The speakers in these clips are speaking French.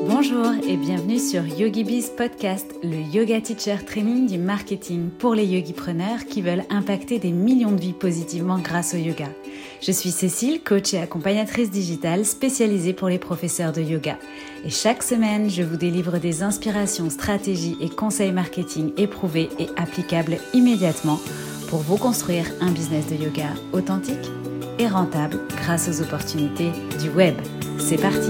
Bonjour et bienvenue sur YogiBiz Podcast, le yoga teacher training du marketing pour les yogipreneurs qui veulent impacter des millions de vies positivement grâce au yoga. Je suis Cécile, coach et accompagnatrice digitale spécialisée pour les professeurs de yoga. Et chaque semaine, je vous délivre des inspirations, stratégies et conseils marketing éprouvés et applicables immédiatement pour vous construire un business de yoga authentique et rentable grâce aux opportunités du web. C'est parti!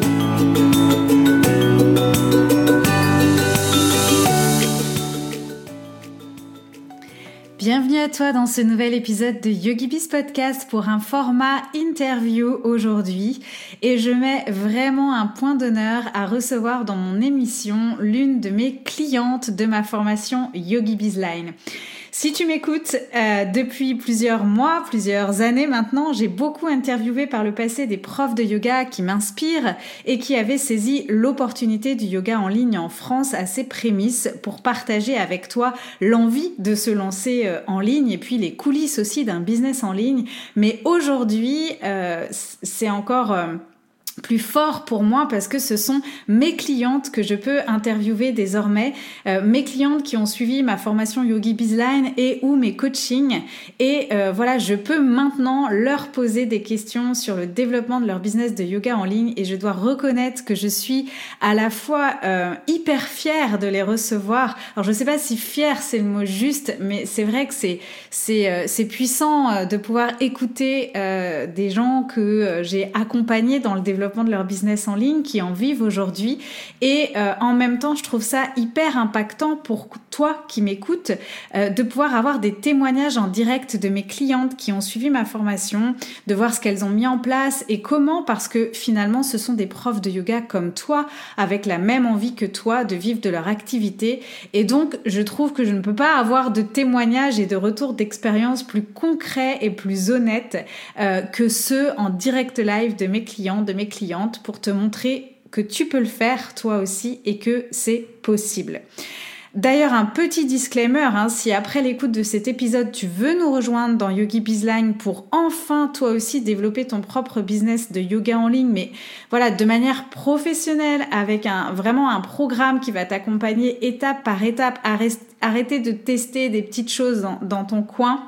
Bienvenue à toi dans ce nouvel épisode de YogiBiz Podcast pour un format interview aujourd'hui et je mets vraiment un point d'honneur à recevoir dans mon émission l'une de mes clientes de ma formation YogiBiz Line. Si tu m'écoutes depuis plusieurs mois, plusieurs années maintenant, j'ai beaucoup interviewé par le passé des profs de yoga qui m'inspirent et qui avaient saisi l'opportunité du yoga en ligne en France à ses prémices pour partager avec toi l'envie de se lancer en ligne et puis les coulisses aussi d'un business en ligne. Mais aujourd'hui, c'est encore plus fort pour moi parce que ce sont mes clientes que je peux interviewer désormais, mes clientes qui ont suivi ma formation YogiBiz Line et ou mes coachings et voilà, je peux maintenant leur poser des questions sur le développement de leur business de yoga en ligne et je dois reconnaître que je suis à la fois hyper fière de les recevoir. Alors je sais pas si fière c'est le mot juste, mais c'est vrai que c'est puissant de pouvoir écouter des gens que j'ai accompagnés dans le développement de leur business en ligne, qui en vivent aujourd'hui et en même temps je trouve ça hyper impactant pour toi qui m'écoutes de pouvoir avoir des témoignages en direct de mes clientes qui ont suivi ma formation, de voir ce qu'elles ont mis en place et comment, parce que finalement ce sont des profs de yoga comme toi, avec la même envie que toi de vivre de leur activité et donc je trouve que je ne peux pas avoir de témoignages et de retours d'expérience plus concrets et plus honnêtes que ceux en direct live de mes clients, de mes clientes pour te montrer que tu peux le faire toi aussi et que c'est possible. D'ailleurs, un petit disclaimer, si après l'écoute de cet épisode, tu veux nous rejoindre dans YogiBiz Line pour enfin toi aussi développer ton propre business de yoga en ligne, mais voilà, de manière professionnelle, avec vraiment un programme qui va t'accompagner étape par étape, arrêter de tester des petites choses dans ton coin,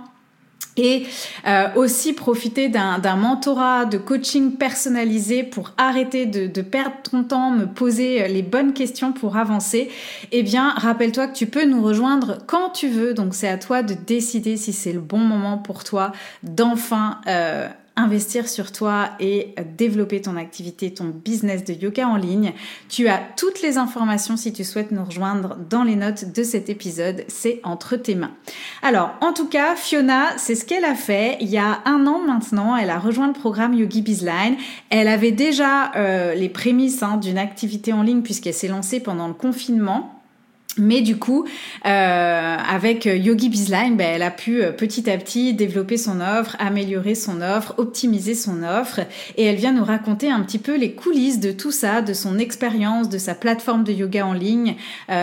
et aussi profiter d'un mentorat, de coaching personnalisé pour arrêter de perdre ton temps, me poser les bonnes questions pour avancer, eh bien rappelle-toi que tu peux nous rejoindre quand tu veux, donc c'est à toi de décider si c'est le bon moment pour toi d'enfin investir sur toi et développer ton activité, ton business de yoga en ligne. Tu as toutes les informations si tu souhaites nous rejoindre dans les notes de cet épisode, c'est entre tes mains. Alors, en tout cas, Fiona, c'est ce qu'elle a fait. Il y a 1 an maintenant, elle a rejoint le programme YogiBiz Line. Elle avait déjà les prémices d'une activité en ligne puisqu'elle s'est lancée pendant le confinement. Mais du coup, avec YogiBiz Line, elle a pu petit à petit développer son offre, améliorer son offre, optimiser son offre. Et elle vient nous raconter un petit peu les coulisses de tout ça, de son expérience, de sa plateforme de yoga en ligne,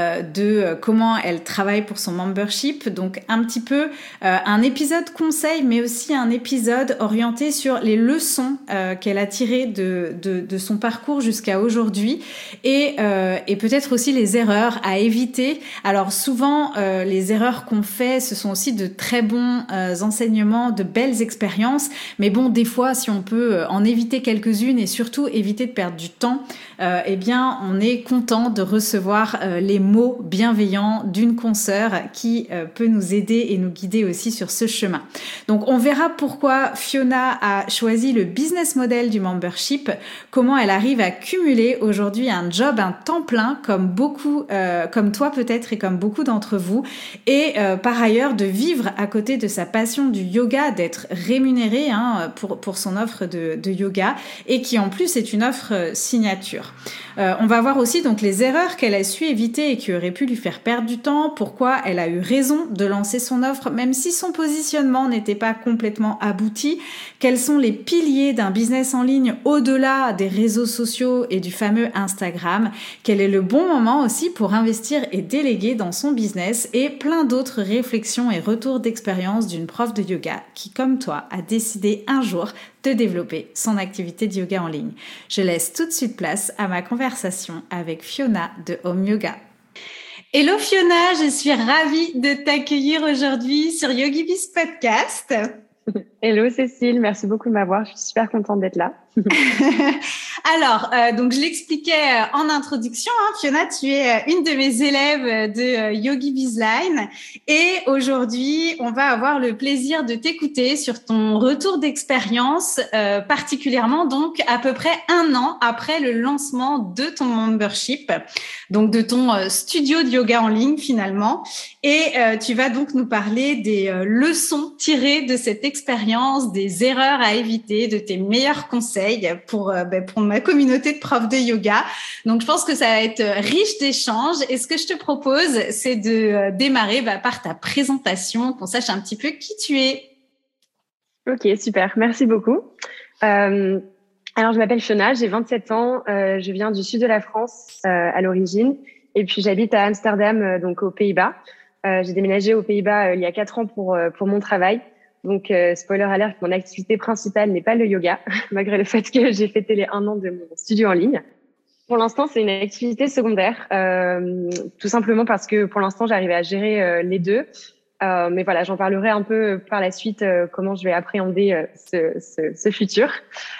de comment elle travaille pour son membership. Donc un petit peu un épisode conseil, mais aussi un épisode orienté sur les leçons qu'elle a tirées de son parcours jusqu'à aujourd'hui et peut-être aussi les erreurs à éviter. Alors souvent, les erreurs qu'on fait, ce sont aussi de très bons enseignements, de belles expériences. Mais bon, des fois, si on peut en éviter quelques-unes et surtout éviter de perdre du temps, eh bien, on est content de recevoir les mots bienveillants d'une consoeur qui peut nous aider et nous guider aussi sur ce chemin. Donc, on verra pourquoi Fiona a choisi le business model du membership, comment elle arrive à cumuler aujourd'hui un job, un temps plein, comme toi peut-être et comme beaucoup d'entre vous, et par ailleurs de vivre à côté de sa passion du yoga, d'être rémunérée pour son offre de yoga et qui en plus est une offre signature. On va voir aussi donc les erreurs qu'elle a su éviter et qui auraient pu lui faire perdre du temps, pourquoi elle a eu raison de lancer son offre même si son positionnement n'était pas complètement abouti, quels sont les piliers d'un business en ligne au-delà des réseaux sociaux et du fameux Instagram, quel est le bon moment aussi pour investir et et déléguer dans son business et plein d'autres réflexions et retours d'expérience d'une prof de yoga qui, comme toi, a décidé un jour de développer son activité de yoga en ligne. Je laisse tout de suite place à ma conversation avec Fiona de Home Yoga. Hello Fiona, je suis ravie de t'accueillir aujourd'hui sur YogiBiz Podcast. Hello Cécile, merci beaucoup de m'avoir, je suis super contente d'être là. Alors, donc je l'expliquais en introduction, Fiona, tu es une de mes élèves de YogiBiz Line et aujourd'hui, on va avoir le plaisir de t'écouter sur ton retour d'expérience, particulièrement donc à peu près 1 an après le lancement de ton membership, donc de ton studio de yoga en ligne finalement. Et tu vas donc nous parler des leçons tirées de cette expérience, des erreurs à éviter, de tes meilleurs conseils pour ma communauté de profs de yoga. Donc, je pense que ça va être riche d'échanges. Et ce que je te propose, c'est de démarrer par ta présentation, qu'on sache un petit peu qui tu es. Ok, super. Merci beaucoup. Alors, je m'appelle Fiona, j'ai 27 ans. Je viens du sud de la France à l'origine. Et puis, j'habite à Amsterdam, donc aux Pays-Bas. J'ai déménagé aux Pays-Bas il y a 4 ans pour mon travail. Donc, spoiler alert, mon activité principale n'est pas le yoga, malgré le fait que j'ai fêté les 1 an de mon studio en ligne. Pour l'instant, c'est une activité secondaire, tout simplement parce que pour l'instant, j'arrive à gérer les deux. Mais voilà, j'en parlerai un peu par la suite, comment je vais appréhender ce futur.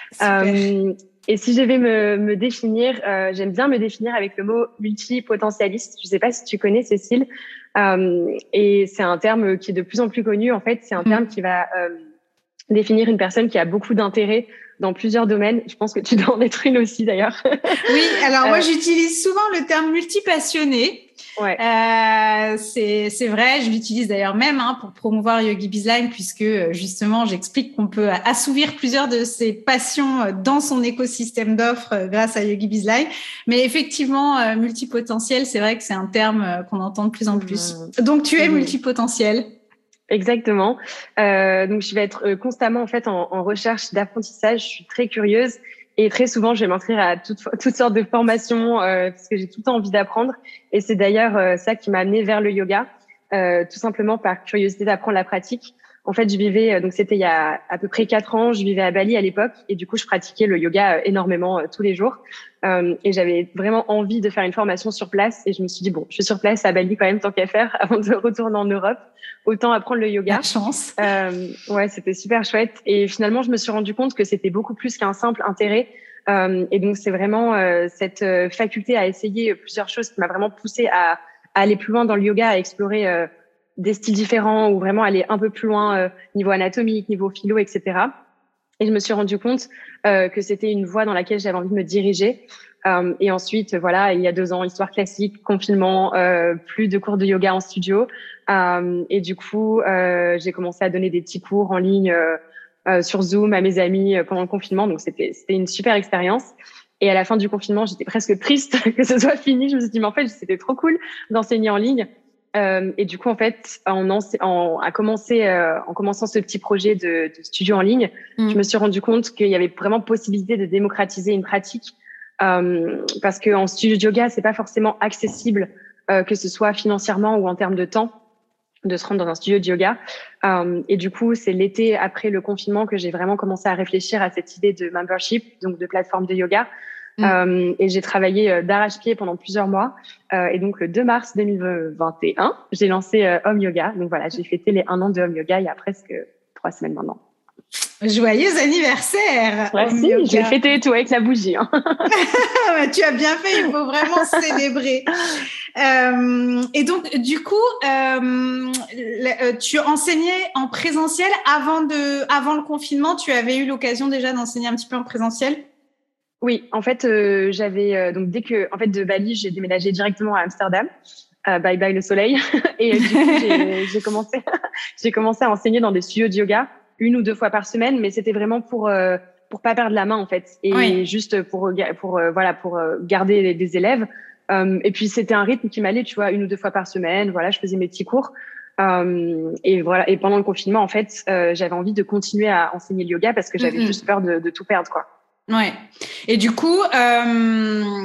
Et si je vais me définir, j'aime bien me définir avec le mot multipotentialiste. Je ne sais pas si tu connais, Cécile. Et c'est un terme qui est de plus en plus connu. En fait, c'est un terme qui va définir une personne qui a beaucoup d'intérêt dans plusieurs domaines. Je pense que tu dois en être une aussi, d'ailleurs. Oui, alors moi, j'utilise souvent le terme multipassionné. Ouais. C'est vrai, je l'utilise d'ailleurs même pour promouvoir YogiBiz Line puisque justement j'explique qu'on peut assouvir plusieurs de ses passions dans son écosystème d'offres grâce à YogiBiz Line. Mais effectivement, multipotentiel, c'est vrai que c'est un terme qu'on entend de plus en plus. Donc tu es multipotentiel. Exactement. Donc je vais être constamment en fait en recherche d'apprentissage. Je suis très curieuse. Et très souvent, je vais m'inscrire à toutes sortes de formations parce que j'ai tout le temps envie d'apprendre. Et c'est d'ailleurs ça qui m'a amenée vers le yoga, tout simplement par curiosité d'apprendre la pratique. En fait, je vivais, donc c'était il y a à peu près 4 ans, je vivais à Bali à l'époque et du coup, je pratiquais le yoga énormément tous les jours. Et j'avais vraiment envie de faire une formation sur place et je me suis dit, bon, je suis sur place à Bali quand même, tant qu'à faire, avant de retourner en Europe. Autant apprendre le yoga. La chance. Ouais, c'était super chouette. Et finalement, je me suis rendu compte que c'était beaucoup plus qu'un simple intérêt. Et donc, c'est vraiment cette faculté à essayer plusieurs choses qui m'a vraiment poussée à aller plus loin dans le yoga, à explorer des styles différents ou vraiment aller un peu plus loin niveau anatomique, niveau philo, etc. Et je me suis rendu compte que c'était une voie dans laquelle j'avais envie de me diriger. Et ensuite, voilà, il y a 2 ans, histoire classique, confinement, plus de cours de yoga en studio. Et du coup, j'ai commencé à donner des petits cours en ligne sur Zoom à mes amis pendant le confinement. Donc, c'était une super expérience. Et à la fin du confinement, j'étais presque triste que ce soit fini. Je me suis dit, mais en fait, c'était trop cool d'enseigner en ligne. Et du coup, en fait, en commençant ce petit projet de studio en ligne, je me suis rendu compte qu'il y avait vraiment possibilité de démocratiser une pratique parce que en studio de yoga, c'est pas forcément accessible, que ce soit financièrement ou en termes de temps, de se rendre dans un studio de yoga. Et du coup, c'est l'été après le confinement que j'ai vraiment commencé à réfléchir à cette idée de membership, donc de plateforme de yoga. Et j'ai travaillé d'arrache-pied pendant plusieurs mois. Et donc, le 2 mars 2021, j'ai lancé Home Yoga. Donc voilà, j'ai fêté les 1 an de Home Yoga il y a presque 3 semaines maintenant. Joyeux anniversaire! Merci, je l'ai fêté et tout avec la bougie. Tu as bien fait, il faut vraiment célébrer. Et donc, du coup, tu enseignais en présentiel avant le confinement. Tu avais eu l'occasion déjà d'enseigner un petit peu en présentiel? Oui, en fait, j'avais donc dès que, en fait, de Bali, j'ai déménagé directement à Amsterdam. Bye bye le soleil. Et du coup, j'ai commencé à enseigner dans des studios de yoga 1 ou 2 fois par semaine, mais c'était vraiment pour pas perdre la main en fait, et juste pour garder des élèves. Et puis c'était un rythme qui m'allait, tu vois, 1 ou 2 fois par semaine. Voilà, je faisais mes petits cours. Et voilà. Et pendant le confinement, en fait, j'avais envie de continuer à enseigner le yoga parce que j'avais juste peur de tout perdre, quoi. Ouais. Et du coup,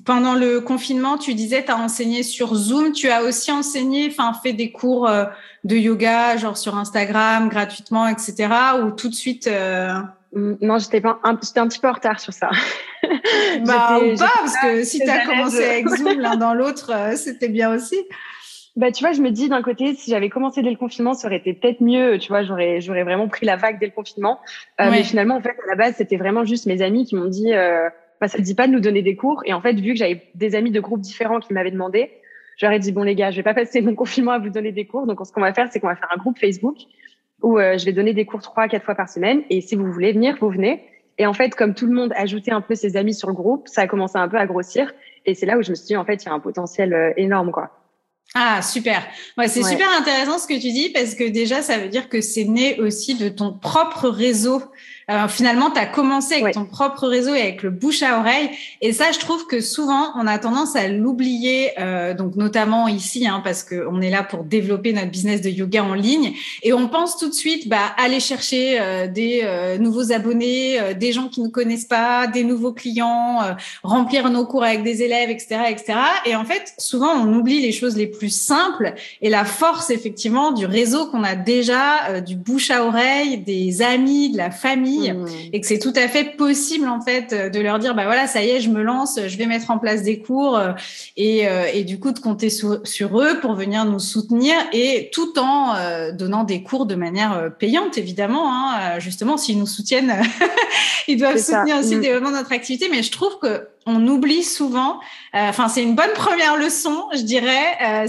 pendant le confinement, tu disais, tu as enseigné sur Zoom. Tu as aussi enseigné, fait des cours de yoga, genre sur Instagram, gratuitement, etc. Ou tout de suite Non, j'étais un petit peu en retard sur ça. Ou pas, parce que si tu as commencé avec Zoom l'un dans l'autre, c'était bien aussi. Bah, tu vois, je me dis d'un côté, si j'avais commencé dès le confinement, ça aurait été peut-être mieux. Tu vois, j'aurais vraiment pris la vague dès le confinement. Mais finalement, en fait, à la base, c'était vraiment juste mes amis qui m'ont dit, ça te dit pas de nous donner des cours. Et en fait, vu que j'avais des amis de groupes différents qui m'avaient demandé, j'aurais dit, bon, les gars, je vais pas passer mon confinement à vous donner des cours. Donc, ce qu'on va faire, c'est qu'on va faire un groupe Facebook où je vais donner des cours 3 à 4 fois par semaine. Et si vous voulez venir, vous venez. Et en fait, comme tout le monde ajoutait un peu ses amis sur le groupe, ça a commencé un peu à grossir. Et c'est là où je me suis dit, en fait, il y a un potentiel énorme, quoi. Ah, super. Ouais, c'est super intéressant ce que tu dis parce que déjà, ça veut dire que c'est né aussi de ton propre réseau. Finalement, tu as commencé avec ton propre réseau et avec le bouche à oreille. Et ça, je trouve que souvent, on a tendance à l'oublier, donc notamment ici, parce que on est là pour développer notre business de yoga en ligne. Et on pense tout de suite aller chercher des nouveaux abonnés, des gens qui ne connaissent pas, des nouveaux clients, remplir nos cours avec des élèves, etc., etc. Et en fait, souvent, on oublie les choses les plus simples et la force, effectivement, du réseau qu'on a déjà, du bouche à oreille, des amis, de la famille. Et que c'est tout à fait possible en fait de leur dire voilà, ça y est, je me lance, je vais mettre en place des cours et du coup de compter sur eux pour venir nous soutenir et tout en donnant des cours de manière payante évidemment, justement s'ils nous soutiennent ils doivent soutenir aussi le développement de notre activité, mais je trouve que on oublie souvent. C'est une bonne première leçon, je dirais.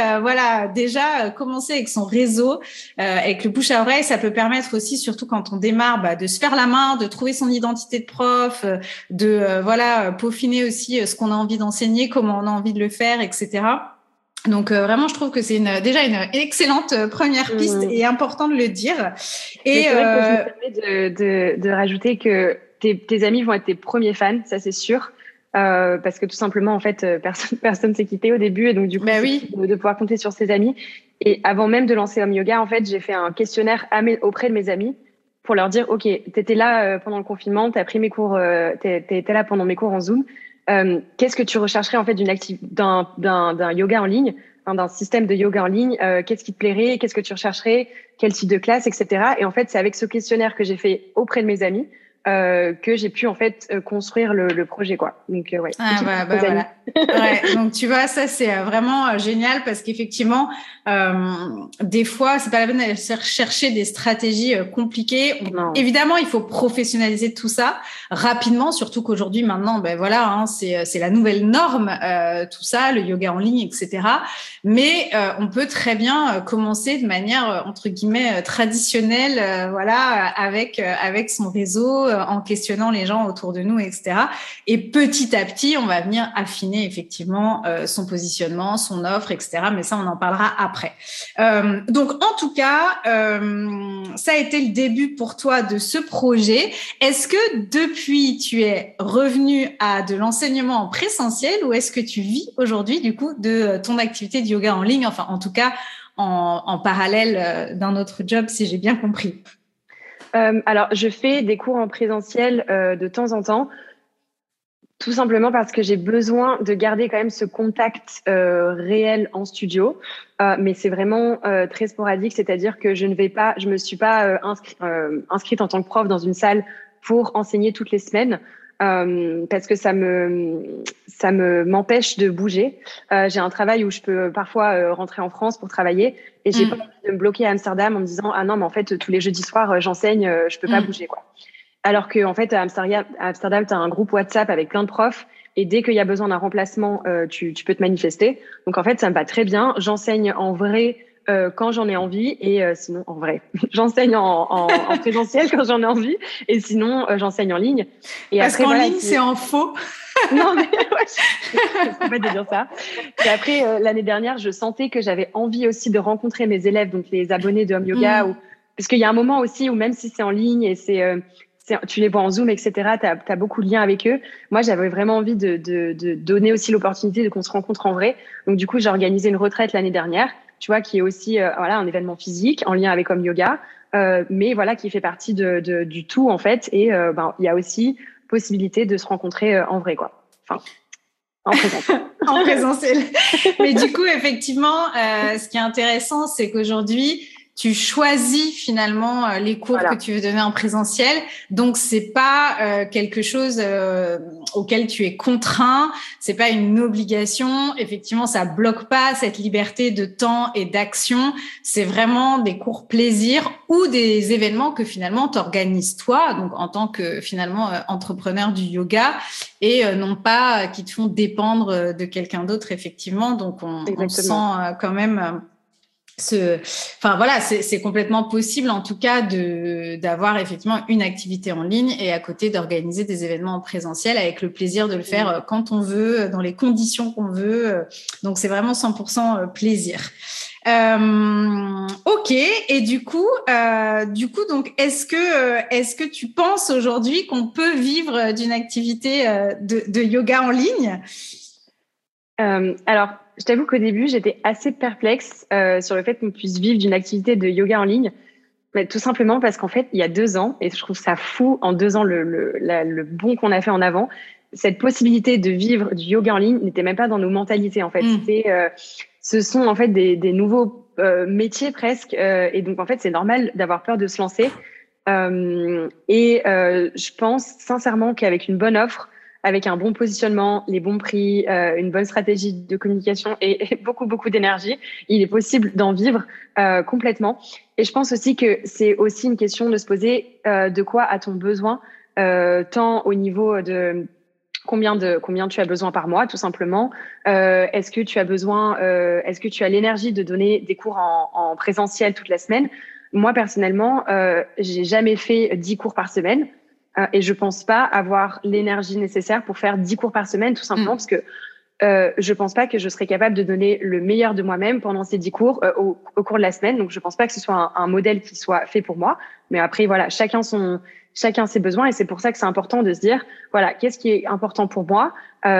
Déjà commencer avec son réseau, avec le bouche à oreille, ça peut permettre aussi, surtout quand on démarre, de se faire la main, de trouver son identité de prof, peaufiner aussi ce qu'on a envie d'enseigner, comment on a envie de le faire, etc. Donc vraiment, je trouve que c'est déjà une excellente première piste et important de le dire. Et c'est vrai que je me permets de rajouter que tes amis vont être tes premiers fans, ça c'est sûr. Parce que tout simplement, en fait, personne s'est quitté au début. Et donc, du coup, de pouvoir compter sur ses amis. Et avant même de lancer Home Yoga, en fait, j'ai fait un questionnaire auprès de mes amis pour leur dire, OK, t'étais là pendant le confinement, t'as pris mes cours, t'étais là pendant mes cours en Zoom. Qu'est-ce que tu rechercherais, en fait, d'un yoga en ligne, d'un système de yoga en ligne? Qu'est-ce qui te plairait? Qu'est-ce que tu rechercherais? Quel type de classe, etc. Et en fait, c'est avec ce questionnaire que j'ai fait auprès de mes amis que j'ai pu en fait construire le projet, quoi. Donc voilà. Donc tu vois, ça c'est vraiment génial parce qu'effectivement des fois c'est pas la peine d'aller chercher des stratégies compliquées. Évidemment, il faut professionnaliser tout ça rapidement, surtout qu'aujourd'hui maintenant c'est la nouvelle norme, tout ça, le yoga en ligne, etc. Mais on peut très bien commencer de manière entre guillemets traditionnelle, avec son réseau, en questionnant les gens autour de nous, etc. Et petit à petit, on va venir affiner effectivement son positionnement, son offre, etc. Mais ça, on en parlera après. Donc, en tout cas, ça a été le début pour toi de ce projet. Est-ce que depuis, tu es revenu à de l'enseignement en présentiel ou est-ce que tu vis aujourd'hui, du coup, de ton activité de yoga en ligne, enfin, en tout cas, en parallèle d'un autre job, si j'ai bien compris? Alors, je fais des cours en présentiel de temps en temps, tout simplement parce que j'ai besoin de garder quand même ce contact réel en studio, mais c'est vraiment très sporadique, c'est-à-dire que je me suis pas inscrite en tant que prof dans une salle pour enseigner toutes les semaines. Parce que ça m'empêche de bouger. J'ai un travail où je peux parfois rentrer en France pour travailler et j'ai pas envie de me bloquer à Amsterdam en me disant non mais en fait tous les jeudis soirs j'enseigne, je peux pas bouger, quoi. Alors que en fait à Amsterdam t'as un groupe WhatsApp avec plein de profs et dès qu'il y a besoin d'un remplacement tu peux te manifester. Donc en fait ça me va très bien. J'enseigne en vrai quand j'en ai envie et sinon en vrai j'enseigne en présentiel quand j'en ai envie et sinon j'enseigne en ligne. Et parce qu'en ligne c'est en faux. Non mais je pas de dire ça. Et après l'année dernière je sentais que j'avais envie aussi de rencontrer mes élèves, donc les abonnés de Home Yoga, parce qu'il y a un moment aussi où même si c'est en ligne et tu les vois en Zoom, etc., t'as beaucoup de liens avec eux. Moi, j'avais vraiment envie de donner aussi l'opportunité de qu'on se rencontre en vrai. Donc, du coup, j'ai organisé une retraite l'année dernière, tu vois, qui est aussi un événement physique en lien avec Home Yoga, mais voilà, qui fait partie du tout, en fait. Et il y a aussi possibilité de se rencontrer en vrai, quoi. Enfin, En présentiel. En présentiel. Mais du coup, effectivement, ce qui est intéressant, c'est qu'aujourd'hui, tu choisis finalement les cours que tu veux donner en présentiel. Donc, c'est pas quelque chose auquel tu es contraint. C'est pas une obligation. Effectivement, ça bloque pas cette liberté de temps et d'action. C'est vraiment des cours plaisir ou des événements que finalement t'organises toi, donc en tant que finalement entrepreneur du yoga, et non pas qui te font dépendre de quelqu'un d'autre, effectivement. Donc, on sent quand même enfin voilà, c'est complètement possible en tout cas d'avoir effectivement une activité en ligne et à côté d'organiser des événements en présentiel avec le plaisir de le faire quand on veut, dans les conditions qu'on veut. Donc c'est vraiment 100% plaisir. Ok. Et du coup, donc est-ce que tu penses aujourd'hui qu'on peut vivre d'une activité de yoga en ligne? Alors, je t'avoue qu'au début, j'étais assez perplexe sur le fait qu'on puisse vivre d'une activité de yoga en ligne. Mais tout simplement parce qu'en fait, il y a 2 ans, et je trouve ça fou en 2 ans le bond qu'on a fait en avant, cette possibilité de vivre du yoga en ligne n'était même pas dans nos mentalités en fait. Ce sont en fait des nouveaux métiers presque, et donc en fait c'est normal d'avoir peur de se lancer. Je pense sincèrement qu'avec une bonne offre, avec un bon positionnement, les bons prix, une bonne stratégie de communication et beaucoup d'énergie, il est possible d'en vivre complètement. Et je pense aussi que c'est aussi une question de se poser de quoi a-t-on besoin, tant au niveau de combien tu as besoin par mois, tout simplement. Est-ce que tu as besoin, est-ce que tu as l'énergie de donner des cours en présentiel toute la semaine? Moi personnellement, j'ai jamais fait 10 cours par semaine. Et je pense pas avoir l'énergie nécessaire pour faire 10 cours par semaine, tout simplement parce que je pense pas que je serais capable de donner le meilleur de moi-même pendant ces 10 cours au cours de la semaine. Donc, je pense pas que ce soit un modèle qui soit fait pour moi. Mais après, voilà, chacun ses besoins, et c'est pour ça que c'est important de se dire, voilà, qu'est-ce qui est important pour moi,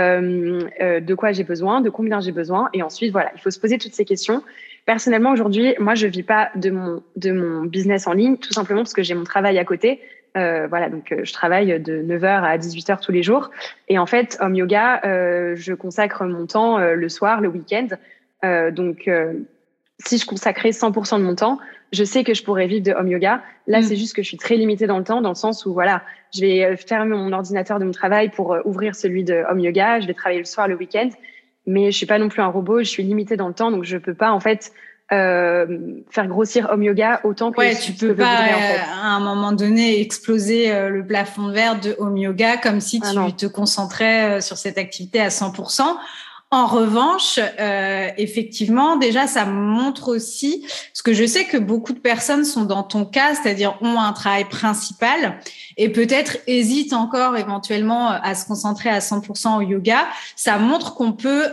de quoi j'ai besoin, de combien j'ai besoin, et ensuite, voilà, il faut se poser toutes ces questions. Personnellement, aujourd'hui, moi, je vis pas de mon business en ligne, tout simplement parce que j'ai mon travail à côté. Voilà, donc je travaille de 9h à 18h tous les jours. Et en fait, Home Yoga, je consacre mon temps le soir, le week-end. Donc, si je consacrais 100% de mon temps, je sais que je pourrais vivre de Home Yoga. Là, c'est juste que je suis très limitée dans le temps, dans le sens où, voilà, je vais fermer mon ordinateur de mon travail pour ouvrir celui de Home Yoga. Je vais travailler le soir, le week-end. Mais je suis pas non plus un robot, je suis limitée dans le temps, donc je peux pas, en fait, faire grossir Home Yoga autant que tu peux pas en fait. À un moment donné exploser le plafond de verre de Home Yoga comme si tu te concentrais sur cette activité à 100%. En revanche, effectivement, déjà, ça montre aussi, parce que je sais que beaucoup de personnes sont dans ton cas, c'est-à-dire ont un travail principal et peut-être hésitent encore éventuellement à se concentrer à 100% au yoga. Ça montre qu'on peut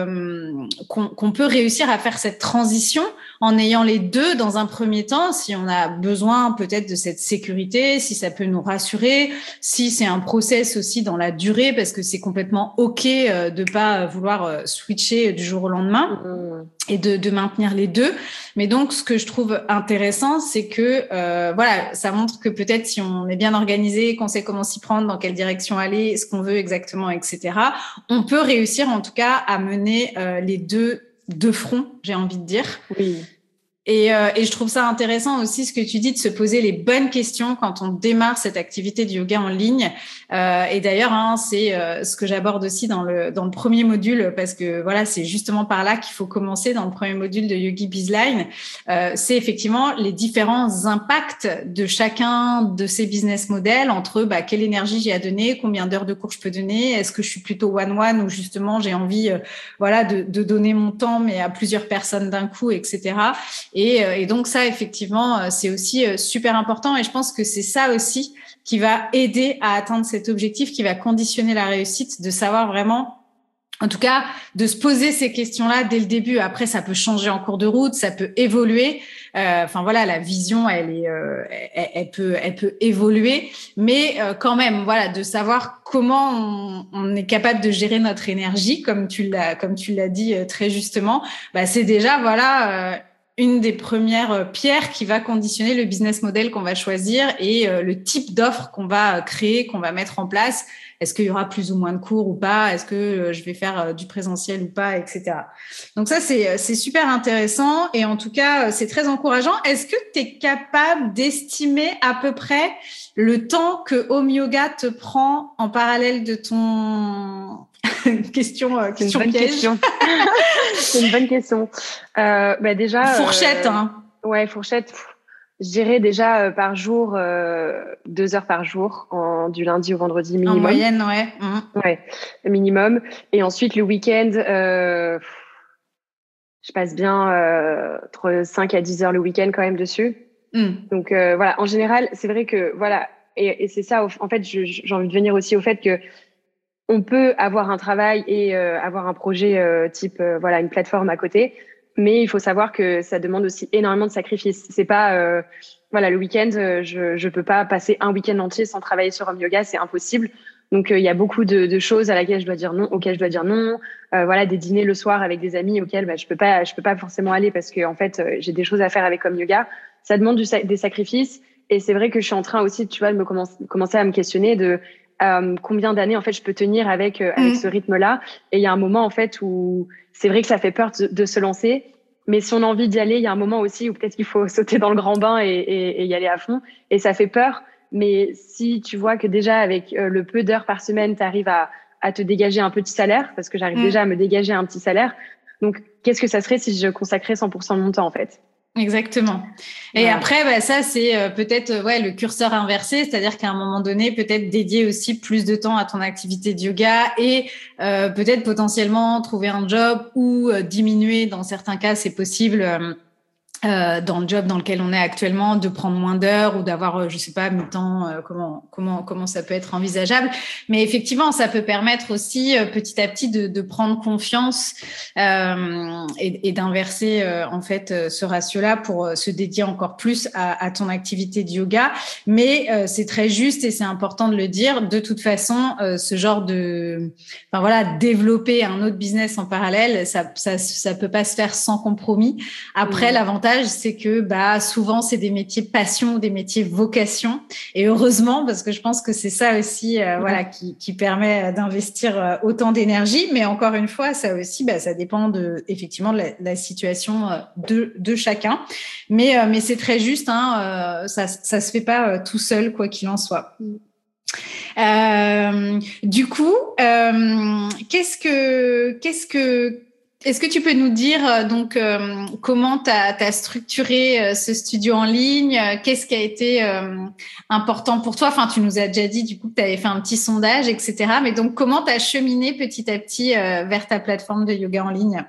réussir à faire cette transition en ayant les deux dans un premier temps, si on a besoin peut-être de cette sécurité, si ça peut nous rassurer, si c'est un process aussi dans la durée, parce que c'est complètement OK de pas vouloir switcher du jour au lendemain et de maintenir les deux. Mais donc, ce que je trouve intéressant, c'est que voilà, ça montre que peut-être si on est bien organisé, qu'on sait comment s'y prendre, dans quelle direction aller, ce qu'on veut exactement, etc., on peut réussir en tout cas à mener les deux de front, j'ai envie de dire. Oui. Et je trouve ça intéressant aussi ce que tu dis de se poser les bonnes questions quand on démarre cette activité de yoga en ligne. Et d'ailleurs, c'est ce que j'aborde aussi dans le premier module, parce que voilà, c'est justement par là qu'il faut commencer dans le premier module de Yogi Bizline. C'est effectivement les différents impacts de chacun de ces business models entre quelle énergie j'ai à donner, combien d'heures de cours je peux donner, est-ce que je suis plutôt one-one ou justement j'ai envie voilà de donner mon temps mais à plusieurs personnes d'un coup, etc. Et donc ça, effectivement, c'est aussi super important. Et je pense que c'est ça aussi qui va aider à atteindre cet objectif, qui va conditionner la réussite, de savoir vraiment, en tout cas, de se poser ces questions-là dès le début. Après, ça peut changer en cours de route, ça peut évoluer. Enfin voilà, la vision, elle peut évoluer, mais quand même, voilà, de savoir comment on est capable de gérer notre énergie, comme tu l'as dit très justement. C'est déjà voilà. une des premières pierres qui va conditionner le business model qu'on va choisir et le type d'offre qu'on va créer, qu'on va mettre en place. Est-ce qu'il y aura plus ou moins de cours ou pas? Est-ce que je vais faire du présentiel ou pas, etc. Donc ça, c'est super intéressant et en tout cas, c'est très encourageant. Est-ce que tu es capable d'estimer à peu près le temps que Home Yoga te prend en parallèle de ton... question piège. C'est une bonne question. Déjà... Fourchette, hein. Ouais, fourchette. Je dirais déjà par jour, 2 heures par jour, du lundi au vendredi minimum. En moyenne, ouais. Ouais, minimum. Et ensuite, le week-end, je passe bien entre 5 à 10 heures le week-end quand même dessus. Donc voilà, en général, c'est vrai que voilà, et c'est ça. En fait, j'ai envie de venir aussi au fait que on peut avoir un travail et avoir un projet type voilà, une plateforme à côté. Mais il faut savoir que ça demande aussi énormément de sacrifices. C'est pas voilà, le week-end, je peux pas passer un week-end entier sans travailler sur Home Yoga, c'est impossible. Donc il y a beaucoup de choses à laquelle je dois dire non, auxquelles je dois dire non. Voilà, des dîners le soir avec des amis auxquels je peux pas forcément aller parce que en fait j'ai des choses à faire avec Home Yoga. Ça demande des sacrifices et c'est vrai que je suis en train aussi, tu vois, de commencer à me questionner de combien d'années en fait je peux tenir avec ce rythme-là. Et il y a un moment en fait où c'est vrai que ça fait peur de se lancer, mais si on a envie d'y aller, il y a un moment aussi où peut-être qu'il faut sauter dans le grand bain et y aller à fond. Et ça fait peur, mais si tu vois que déjà avec le peu d'heures par semaine, tu arrives à te dégager un petit salaire, parce que j'arrive déjà à me dégager un petit salaire. Donc, qu'est-ce que ça serait si je consacrais 100% de mon temps en fait? Exactement. Et après, ça, c'est peut-être le curseur inversé, c'est-à-dire qu'à un moment donné, peut-être dédier aussi plus de temps à ton activité de yoga et peut-être potentiellement trouver un job ou diminuer, dans certains cas, c'est possible, dans le job dans lequel on est actuellement, de prendre moins d'heures ou d'avoir, je sais pas, mi-temps, comment ça peut être envisageable. Mais effectivement, ça peut permettre aussi petit à petit de prendre confiance et d'inverser en fait ce ratio-là pour se dédier encore plus à ton activité de yoga. Mais c'est très juste et c'est important de le dire. De toute façon, ce genre développer un autre business en parallèle, ça peut pas se faire sans compromis. Après, l'avantage, c'est que souvent c'est des métiers passion, des métiers vocation, et heureusement parce que je pense que c'est ça aussi qui permet d'investir autant d'énergie. Mais encore une fois, ça aussi ça dépend effectivement de la situation de chacun. Mais c'est très juste, ça se fait pas tout seul quoi qu'il en soit. Du coup, est-ce que tu peux nous dire comment tu as structuré ce studio en ligne? Qu'est-ce qui a été important pour toi? Enfin, tu nous as déjà dit du coup que tu avais fait un petit sondage, etc. Mais donc, comment tu as cheminé petit à petit vers ta plateforme de yoga en ligne?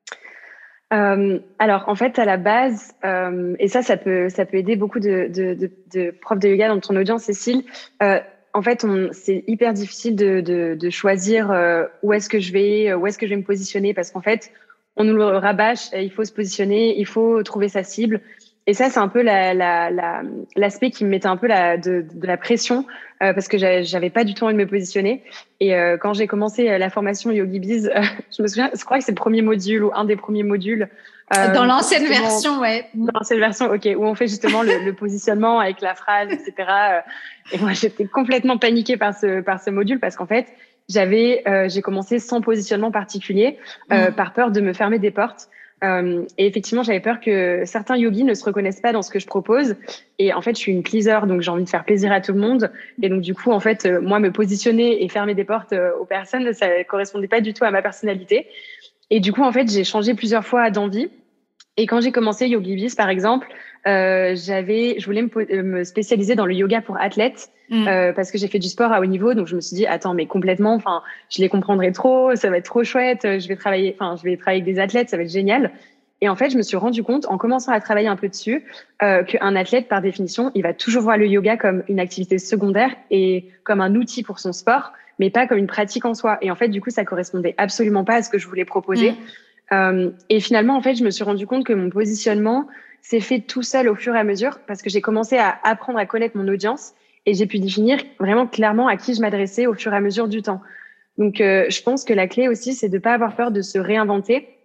Alors, en fait, à la base, et ça peut aider beaucoup de profs de yoga dans ton audience, Cécile. En fait, c'est hyper difficile de choisir où est-ce que je vais me positionner parce qu'en fait, on nous le rabâche, il faut se positionner, il faut trouver sa cible. Et ça, c'est un peu l'aspect qui me mettait un peu de la pression parce que j'avais pas du tout envie de me positionner. Et quand j'ai commencé la formation YogiBiz, je me souviens, je crois que c'est le premier module ou un des premiers modules. Dans l'ancienne version, ouais. Dans l'ancienne version, ok, où on fait justement le positionnement avec la phrase, etc. Et moi, j'étais complètement paniquée par ce module parce qu'en fait, j'ai commencé sans positionnement particulier, par peur de me fermer des portes. Et effectivement, j'avais peur que certains yogis ne se reconnaissent pas dans ce que je propose. Et en fait, je suis une pleaser, donc j'ai envie de faire plaisir à tout le monde. Et donc, du coup, en fait, moi, me positionner et fermer des portes aux personnes, ça correspondait pas du tout à ma personnalité. Et du coup, en fait, j'ai changé plusieurs fois d'envie. Et quand j'ai commencé YogiBiz, par exemple, je voulais me spécialiser dans le yoga pour athlètes parce que j'ai fait du sport à haut niveau. Donc, je me suis dit, attends, mais complètement, enfin, je les comprendrai trop, ça va être trop chouette. Je vais travailler avec des athlètes, ça va être génial. Et en fait, je me suis rendu compte, en commençant à travailler un peu dessus, qu'un athlète, par définition, il va toujours voir le yoga comme une activité secondaire et comme un outil pour son sport, mais pas comme une pratique en soi. Et en fait, du coup, ça correspondait absolument pas à ce que je voulais proposer. Et finalement, en fait, je me suis rendu compte que mon positionnement s'est fait tout seul au fur et à mesure parce que j'ai commencé à apprendre à connaître mon audience et j'ai pu définir vraiment clairement à qui je m'adressais au fur et à mesure du temps. Donc, je pense que la clé aussi, c'est de pas avoir peur de se réinventer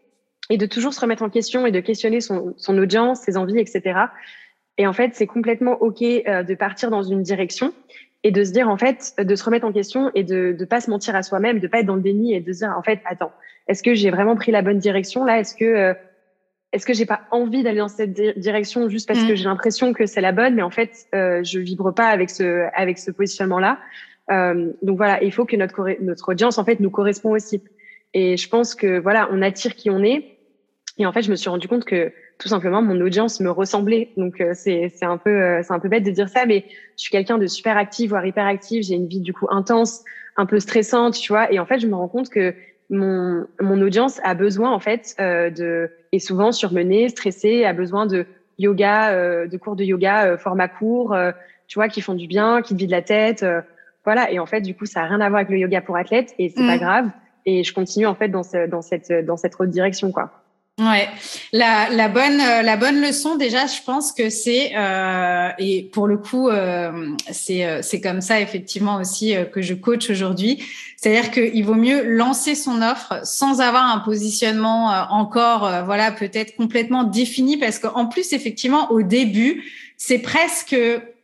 et de toujours se remettre en question et de questionner son audience, ses envies, etc. Et en fait, c'est complètement OK de partir dans une direction et de se dire, en fait, de se remettre en question et de pas se mentir à soi-même, de pas être dans le déni et de se dire, en fait, attends, est-ce que j'ai vraiment pris la bonne direction là? Est-ce que j'ai pas envie d'aller dans cette direction juste parce que j'ai l'impression que c'est la bonne, mais en fait, je vibre pas avec ce positionnement-là. Donc voilà, il faut que notre audience, en fait, nous correspond aussi. Et je pense que voilà, on attire qui on est. Et en fait, je me suis rendu compte que tout simplement mon audience me ressemblait. Donc c'est un peu bête de dire ça, mais je suis quelqu'un de super actif, voire hyper actif. J'ai une vie du coup intense, un peu stressante, tu vois. Et en fait, je me rends compte que mon audience a besoin en fait est souvent surmenée, stressée, a besoin de yoga, de cours de yoga format court, tu vois, qui font du bien, qui te vident la tête, voilà. Et en fait, du coup, ça a rien à voir avec le yoga pour athlètes et c'est pas grave. Et je continue en fait dans cette autre direction, quoi. Ouais, la bonne leçon déjà, je pense que c'est et pour le coup c'est comme ça effectivement aussi que je coach aujourd'hui, c'est-à-dire qu'il vaut mieux lancer son offre sans avoir un positionnement encore voilà peut-être complètement défini, parce qu'en plus effectivement au début c'est presque,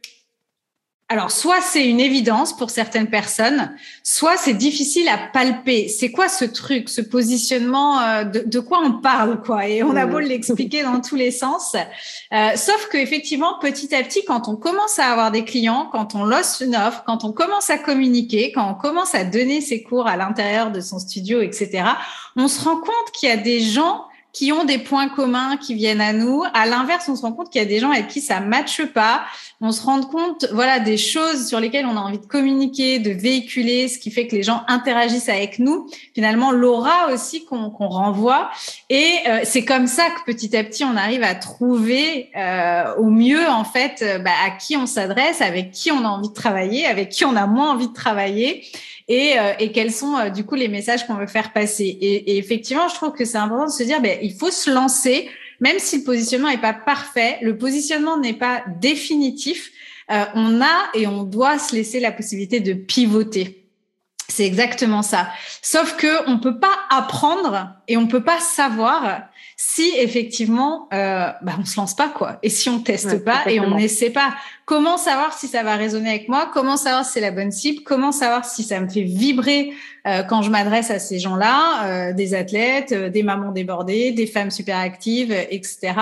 alors, soit c'est une évidence pour certaines personnes, soit c'est difficile à palper. C'est quoi ce truc, ce positionnement, de quoi on parle, quoi? Et on a beau l'expliquer dans tous les sens. Sauf que effectivement, petit à petit, quand on commence à avoir des clients, quand on lance une offre, quand on commence à communiquer, quand on commence à donner ses cours à l'intérieur de son studio, etc., on se rend compte qu'il y a des gens qui ont des points communs qui viennent à nous. À l'inverse, on se rend compte qu'il y a des gens avec qui ça matche pas. On se rend compte, voilà, des choses sur lesquelles on a envie de communiquer, de véhiculer, ce qui fait que les gens interagissent avec nous. Finalement, l'aura aussi qu'on renvoie. Et c'est comme ça que petit à petit, on arrive à trouver au mieux, en fait, à qui on s'adresse, avec qui on a envie de travailler, avec qui on a moins envie de travailler. Et quels sont du coup les messages qu'on veut faire passer. Et effectivement, je trouve que c'est important de se dire, il faut se lancer, même si le positionnement n'est pas parfait, le positionnement n'est pas définitif. On a et on doit se laisser la possibilité de pivoter. C'est exactement ça. Sauf que on peut pas apprendre et on peut pas savoir si effectivement on se lance pas, quoi. Et si on teste pas et on n'essaie pas. Comment savoir si ça va résonner avec moi? Comment savoir si c'est la bonne cible? Comment savoir si ça me fait vibrer quand je m'adresse à ces gens-là, des athlètes, des mamans débordées, des femmes super actives, etc.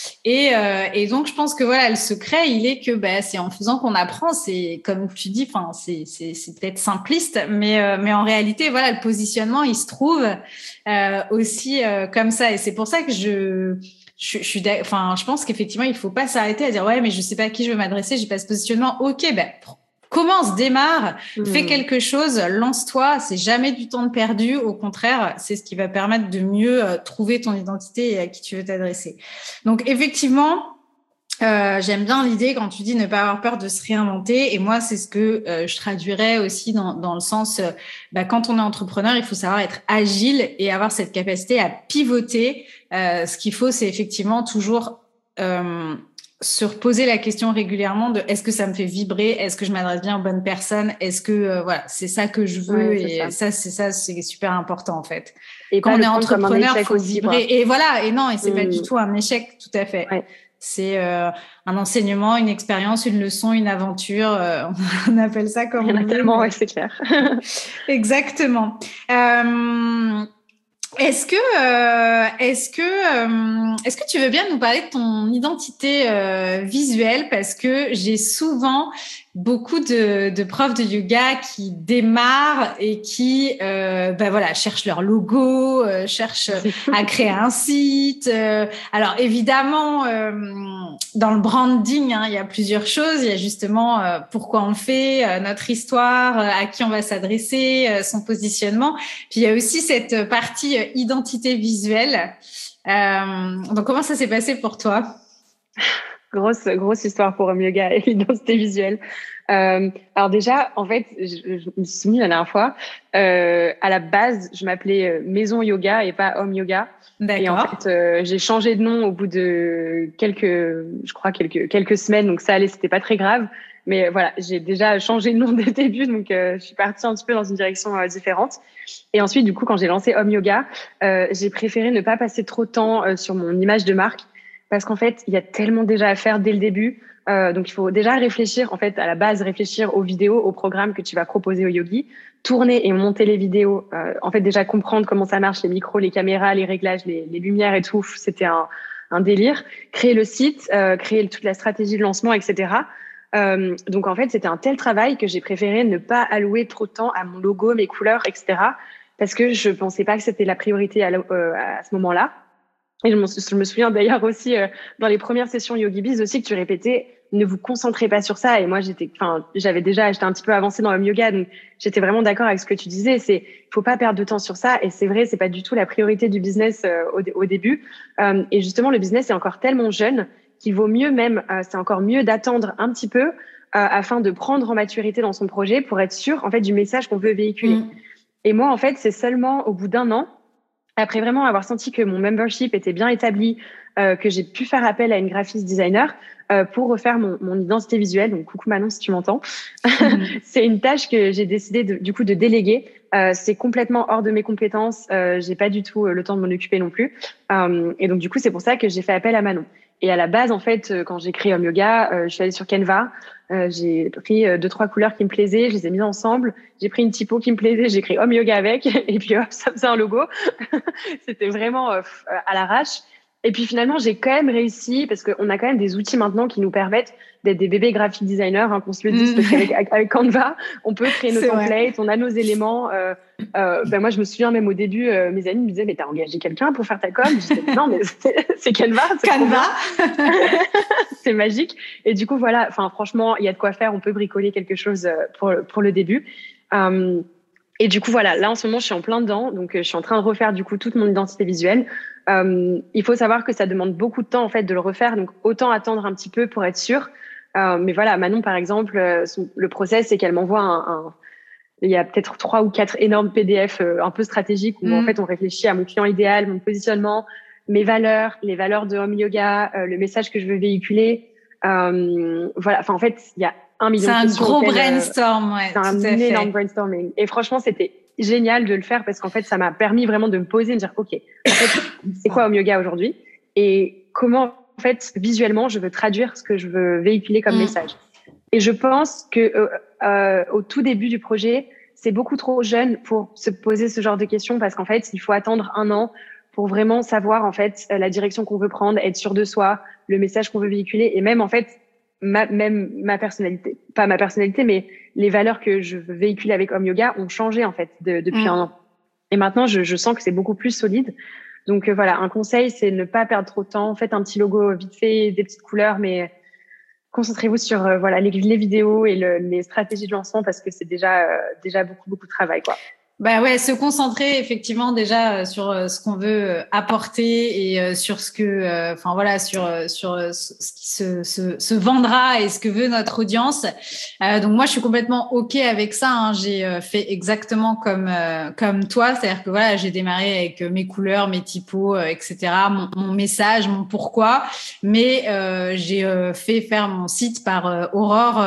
Et donc je pense que voilà, le secret, il est que c'est en faisant qu'on apprend. C'est comme tu dis, enfin c'est peut-être simpliste, mais en réalité voilà, le positionnement il se trouve aussi comme ça. Et c'est pour ça que je pense qu'effectivement, il faut pas s'arrêter à dire ouais, mais je sais pas à qui je veux m'adresser, j'ai pas ce positionnement. Ok, commence, démarre, fais quelque chose, lance-toi. C'est jamais du temps de perdu. Au contraire, c'est ce qui va permettre de mieux trouver ton identité et à qui tu veux t'adresser. Donc effectivement, j'aime bien l'idée quand tu dis ne pas avoir peur de se réinventer. Et moi, c'est ce que je traduirais aussi dans le sens, quand on est entrepreneur, il faut savoir être agile et avoir cette capacité à pivoter. Ce qu'il faut, c'est effectivement toujours se reposer la question régulièrement de est-ce que ça me fait vibrer, est-ce que je m'adresse bien aux bonnes personnes, est-ce que voilà, c'est ça que je veux. Ouais, c'est super important en fait. Et quand on est entrepreneur, il faut vibrer. Et voilà, et non, et c'est pas du tout un échec, tout à fait. Ouais. C'est un enseignement, une expérience, une leçon, une aventure. On appelle ça comme on veut. Tellement, ouais, c'est clair. Exactement. Est-ce que tu veux bien nous parler de ton identité visuelle, parce que j'ai souvent beaucoup de profs de yoga qui démarrent et qui cherchent leur logo, cherchent à créer un site. Alors évidemment, dans le branding, il y a plusieurs choses. Il y a justement pourquoi on le fait, notre histoire, à qui on va s'adresser, son positionnement. Puis il y a aussi cette partie identité visuelle. Donc comment ça s'est passé pour toi? Grosse histoire pour Home Yoga et l'identité visuelle. Alors déjà, en fait, je me suis souvenue la dernière fois, à la base, je m'appelais Maison Yoga et pas Home Yoga. D'accord. Et en fait, j'ai changé de nom au bout de quelques semaines, donc ça allait, c'était pas très grave. Mais voilà, j'ai déjà changé de nom dès le début, donc je suis partie un petit peu dans une direction différente. Et ensuite, du coup, quand j'ai lancé Home Yoga, j'ai préféré ne pas passer trop de temps sur mon image de marque parce qu'en fait, il y a tellement déjà à faire dès le début. Donc, il faut déjà réfléchir, en fait, à la base, réfléchir aux vidéos, aux programmes que tu vas proposer aux yogis, tourner et monter les vidéos. En fait, déjà comprendre comment ça marche, les micros, les caméras, les réglages, les lumières et tout. C'était un délire. Créer le site, créer toute la stratégie de lancement, etc. Donc, en fait, c'était un tel travail que j'ai préféré ne pas allouer trop de temps à mon logo, mes couleurs, etc. Parce que je pensais pas que c'était la priorité à ce moment-là. Et je me souviens d'ailleurs aussi dans les premières sessions YogiBiz aussi que tu répétais ne vous concentrez pas sur ça. Et moi j'étais un petit peu avancée dans le yoga, donc j'étais vraiment d'accord avec ce que tu disais. Faut pas perdre de temps sur ça. Et c'est vrai, c'est pas du tout la priorité du business au début. Et justement le business est encore tellement jeune qu'il vaut mieux même, c'est encore mieux d'attendre un petit peu afin de prendre en maturité dans son projet pour être sûr en fait du message qu'on veut véhiculer. Et moi en fait c'est seulement au bout d'un an, après vraiment avoir senti que mon membership était bien établi, que j'ai pu faire appel à une graphiste designer pour refaire mon identité visuelle. Donc, coucou Manon, si tu m'entends. C'est une tâche que j'ai décidé du coup de déléguer. C'est complètement hors de mes compétences. J'ai pas du tout le temps de m'en occuper non plus. Et donc, du coup, c'est pour ça que j'ai fait appel à Manon. Et à la base, en fait, quand j'ai créé Home Yoga, je suis allée sur Canva. J'ai pris 2-3 couleurs qui me plaisaient, je les ai mises ensemble. J'ai pris une typo qui me plaisait, j'ai créé Home Yoga avec. Et puis, hop, ça faisait un logo. C'était vraiment à l'arrache. Et puis finalement, j'ai quand même réussi parce qu'on a quand même des outils maintenant qui nous permettent d'être des bébés graphic designers, hein, qu'on se le dise, parce qu'avec Canva, on peut créer nos templates, on a nos éléments. Moi, je me souviens même au début, mes amis me disaient, mais t'as engagé quelqu'un pour faire ta com? Je disais, non, mais c'est Canva. Canva. C'est magique. Et du coup, voilà, enfin, franchement, il y a de quoi faire. On peut bricoler quelque chose pour le début. Et du coup, voilà, là, en ce moment, je suis en plein dedans. Donc, je suis en train de refaire, du coup, toute mon identité visuelle. Il faut savoir que ça demande beaucoup de temps, en fait, de le refaire. Donc, autant attendre un petit peu pour être sûr. Mais voilà, Manon, par exemple, le process, c'est qu'elle m'envoie il y a peut-être 3 ou 4 énormes PDF un peu stratégiques où, en fait, on réfléchit à mon client idéal, mon positionnement, mes valeurs, les valeurs de Home Yoga, le message que je veux véhiculer. Voilà, enfin, en fait, il y a 1 million de questions. C'est un gros brainstorm, ouais. C'est un énorme brainstorming. Et franchement, c'était génial de le faire parce qu'en fait, ça m'a permis vraiment de me poser et de dire, OK, en fait, c'est quoi Home Yoga aujourd'hui? Et comment, en fait, visuellement, je veux traduire ce que je veux véhiculer comme message. Et je pense que au tout début du projet, c'est beaucoup trop jeune pour se poser ce genre de questions parce qu'en fait, il faut attendre 1 an pour vraiment savoir, en fait, la direction qu'on veut prendre, être sûr de soi, le message qu'on veut véhiculer et même, en fait, ma personnalité, pas ma personnalité, mais les valeurs que je veux véhiculer avec Home Yoga ont changé, en fait, depuis 1 an. Et maintenant, je sens que c'est beaucoup plus solide. Donc, voilà, un conseil, c'est ne pas perdre trop de temps. Faites un petit logo vite fait, des petites couleurs, mais concentrez-vous sur, voilà, les vidéos et les stratégies de lancement parce que c'est déjà beaucoup de travail, quoi. Bah ouais, se concentrer effectivement déjà sur ce qu'on veut apporter et sur ce que, enfin voilà, sur ce qui se vendra et ce que veut notre audience. Donc moi, je suis complètement ok avec ça. Hein. J'ai fait exactement comme toi, c'est-à-dire que voilà, j'ai démarré avec mes couleurs, mes typos, etc., mon message, mon pourquoi, mais j'ai fait faire mon site par Aurore.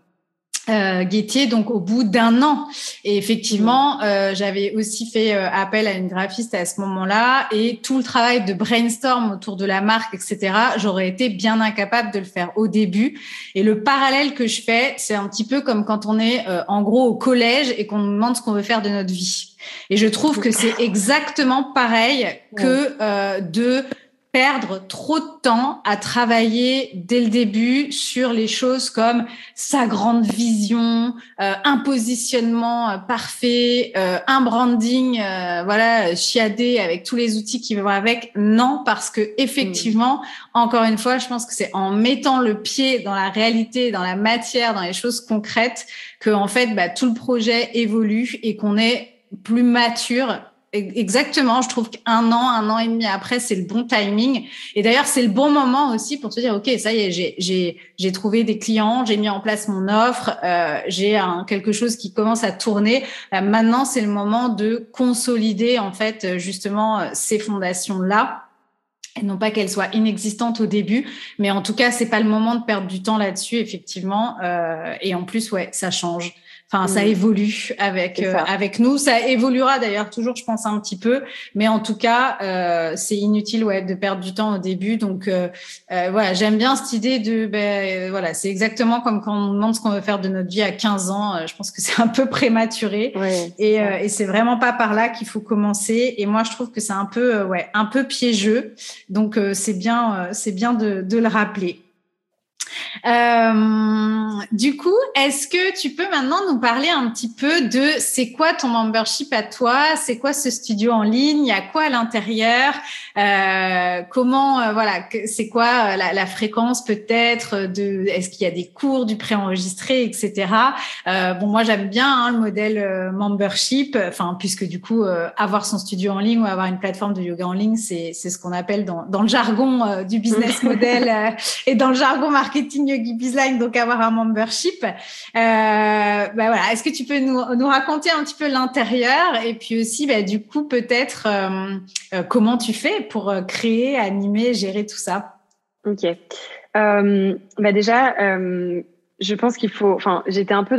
Guettier, donc au bout d'1 an. Et effectivement, j'avais aussi fait appel à une graphiste à ce moment-là et tout le travail de brainstorm autour de la marque, etc., j'aurais été bien incapable de le faire au début. Et le parallèle que je fais, c'est un petit peu comme quand on est en gros au collège et qu'on nous demande ce qu'on veut faire de notre vie. Et je trouve que c'est exactement pareil que de perdre trop de temps à travailler dès le début sur les choses comme sa grande vision, un positionnement parfait, un branding voilà chiadé avec tous les outils qui vont avec. Non, parce que effectivement, encore une fois, je pense que c'est en mettant le pied dans la réalité, dans la matière, dans les choses concrètes que en fait tout le projet évolue et qu'on est plus mature. Exactement, je trouve qu'1 an, 1 an et demi après, c'est le bon timing. Et d'ailleurs, c'est le bon moment aussi pour te dire, ok, ça y est, j'ai trouvé des clients, j'ai mis en place mon offre, j'ai quelque chose qui commence à tourner. Maintenant, c'est le moment de consolider en fait justement ces fondations-là. Et non pas qu'elle soit inexistante au début, mais en tout cas, c'est pas le moment de perdre du temps là-dessus, effectivement. Et en plus, ouais, ça change. Enfin, ça évolue avec nous. Ça évoluera d'ailleurs toujours, je pense, un petit peu. Mais en tout cas, c'est inutile, ouais, de perdre du temps au début. Donc, voilà, j'aime bien cette idée de, voilà, c'est exactement comme quand on nous demande ce qu'on veut faire de notre vie à 15 ans. Je pense que c'est un peu prématuré. Ouais, et c'est vraiment pas par là qu'il faut commencer. Et moi, je trouve que c'est un peu, ouais, un peu piégeux. Donc, c'est bien de le rappeler. Du coup, est-ce que tu peux maintenant nous parler un petit peu de c'est quoi ton membership à toi? C'est quoi ce studio en ligne? Il y a quoi à l'intérieur? Comment, voilà, c'est quoi la fréquence peut-être de, est-ce qu'il y a des cours, du préenregistré, etc. Bon, moi, j'aime bien le modèle membership, enfin, puisque du coup, avoir son studio en ligne ou avoir une plateforme de yoga en ligne, c'est ce qu'on appelle dans le jargon du business model et dans le jargon marketing Yogi Bizline, donc avoir un membership. Voilà. Est-ce que tu peux nous raconter un petit peu l'intérieur et puis aussi, du coup, peut-être comment tu fais pour créer, animer, gérer tout ça? Ok. Déjà, je pense qu'il faut. Enfin, j'étais un peu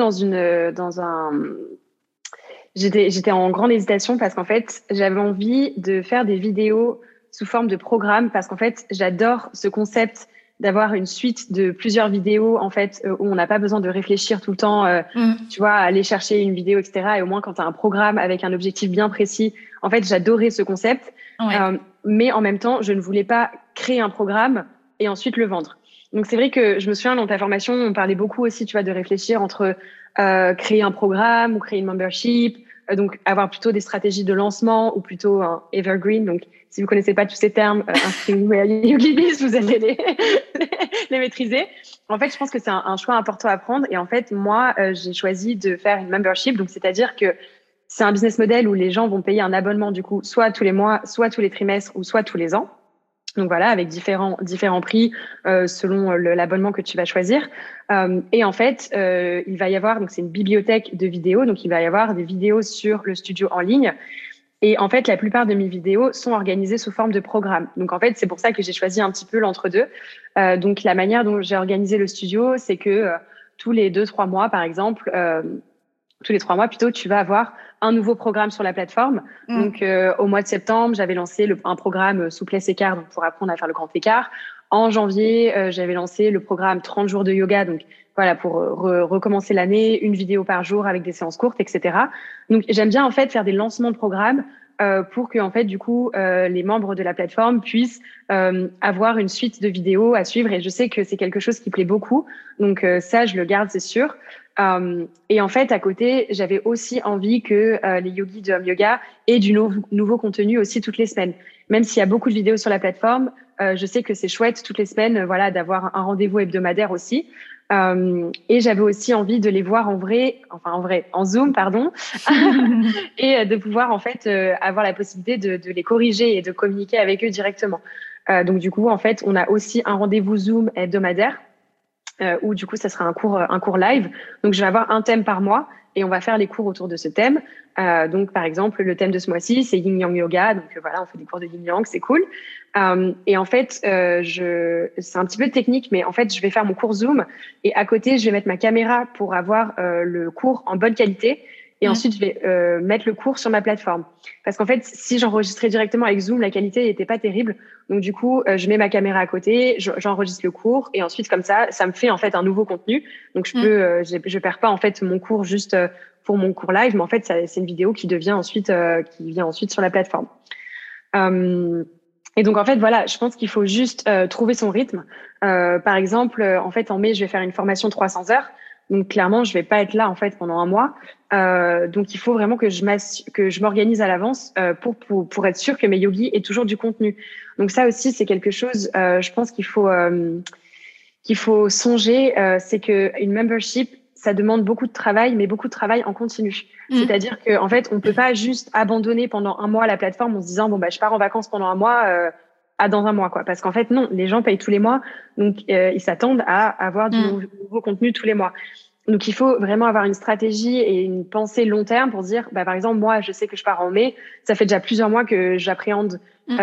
j'étais en grande hésitation parce qu'en fait, j'avais envie de faire des vidéos sous forme de programme parce qu'en fait, j'adore ce concept d'avoir une suite de plusieurs vidéos en fait où on n'a pas besoin de réfléchir tout le temps, tu vois, à aller chercher une vidéo, etc. Et au moins, quand tu as un programme avec un objectif bien précis, en fait, j'adorais ce concept. Ouais. Mais en même temps, je ne voulais pas créer un programme et ensuite le vendre. Donc, c'est vrai que je me souviens dans ta formation, on parlait beaucoup aussi, tu vois, de réfléchir entre créer un programme ou créer une membership, donc avoir plutôt des stratégies de lancement ou plutôt un evergreen. Donc, si vous connaissez pas tous ces termes, inscrivez-vous à YogiBiz, vous allez les maîtriser. En fait, je pense que c'est un choix important à prendre. Et en fait, moi, j'ai choisi de faire une membership. Donc, c'est-à-dire que c'est un business model où les gens vont payer un abonnement, du coup, soit tous les mois, soit tous les trimestres ou soit tous les ans. Donc voilà, avec différents prix selon l'abonnement que tu vas choisir. Et en fait, il va y avoir, donc c'est une bibliothèque de vidéos, donc il va y avoir des vidéos sur le studio en ligne. Et en fait, la plupart de mes vidéos sont organisées sous forme de programme. Donc en fait, c'est pour ça que j'ai choisi un petit peu l'entre-deux. Donc la manière dont j'ai organisé le studio, c'est que tous les 2-3 mois, par exemple, tous les 3 mois plutôt, tu vas avoir un nouveau programme sur la plateforme. Donc, au mois de septembre, j'avais lancé un programme souplesse écart, donc pour apprendre à faire le grand écart. En janvier, j'avais lancé le programme 30 jours de yoga, donc voilà, pour recommencer l'année, une vidéo par jour avec des séances courtes, etc. Donc, j'aime bien en fait faire des lancements de programmes pour que en fait du coup les membres de la plateforme puissent avoir une suite de vidéos à suivre. Et je sais que c'est quelque chose qui plaît beaucoup, donc ça je le garde, c'est sûr. Et en fait, à côté, j'avais aussi envie que les yogis de Home Yoga aient du nouveau contenu aussi toutes les semaines. Même s'il y a beaucoup de vidéos sur la plateforme, je sais que c'est chouette toutes les semaines, voilà, d'avoir un rendez-vous hebdomadaire aussi. Et j'avais aussi envie de les voir en Zoom, pardon, et de pouvoir en fait avoir la possibilité de les corriger et de communiquer avec eux directement. Donc du coup, en fait, on a aussi un rendez-vous Zoom hebdomadaire. Où du coup ça sera un cours live. Donc je vais avoir un thème par mois et on va faire les cours autour de ce thème. Donc par exemple le thème de ce mois-ci c'est Yin Yang Yoga. Donc voilà, on fait des cours de Yin Yang, c'est cool. Et en fait c'est un petit peu technique, mais en fait je vais faire mon cours Zoom et à côté je vais mettre ma caméra pour avoir le cours en bonne qualité. Et ensuite, je vais mettre le cours sur ma plateforme. Parce qu'en fait, si j'enregistrais directement avec Zoom, la qualité n'était pas terrible. Donc, du coup, je mets ma caméra à côté, j'enregistre le cours. Et ensuite, comme ça me fait en fait un nouveau contenu. Donc, je perds pas en fait mon cours juste pour mon cours live. Mais en fait, c'est une vidéo qui vient ensuite sur la plateforme. Et donc, en fait, voilà, je pense qu'il faut juste trouver son rythme. Par exemple, en fait, en mai, je vais faire une formation 300 heures. Donc clairement, je vais pas être là en fait pendant un mois. Donc il faut vraiment que je m'organise à l'avance pour être sûr que mes yogis aient toujours du contenu. Donc ça aussi, c'est quelque chose, je pense qu'il faut songer. C'est que une membership, ça demande beaucoup de travail, mais beaucoup de travail en continu. C'est-à-dire que en fait, on peut pas juste abandonner pendant un mois la plateforme en se disant je pars en vacances pendant un mois. Dans un mois, quoi. Parce qu'en fait, non, les gens payent tous les mois, donc ils s'attendent à avoir du nouveau contenu tous les mois. Donc, il faut vraiment avoir une stratégie et une pensée long terme pour dire, bah, par exemple, moi, je sais que je pars en mai. Ça fait déjà plusieurs mois que j'appréhende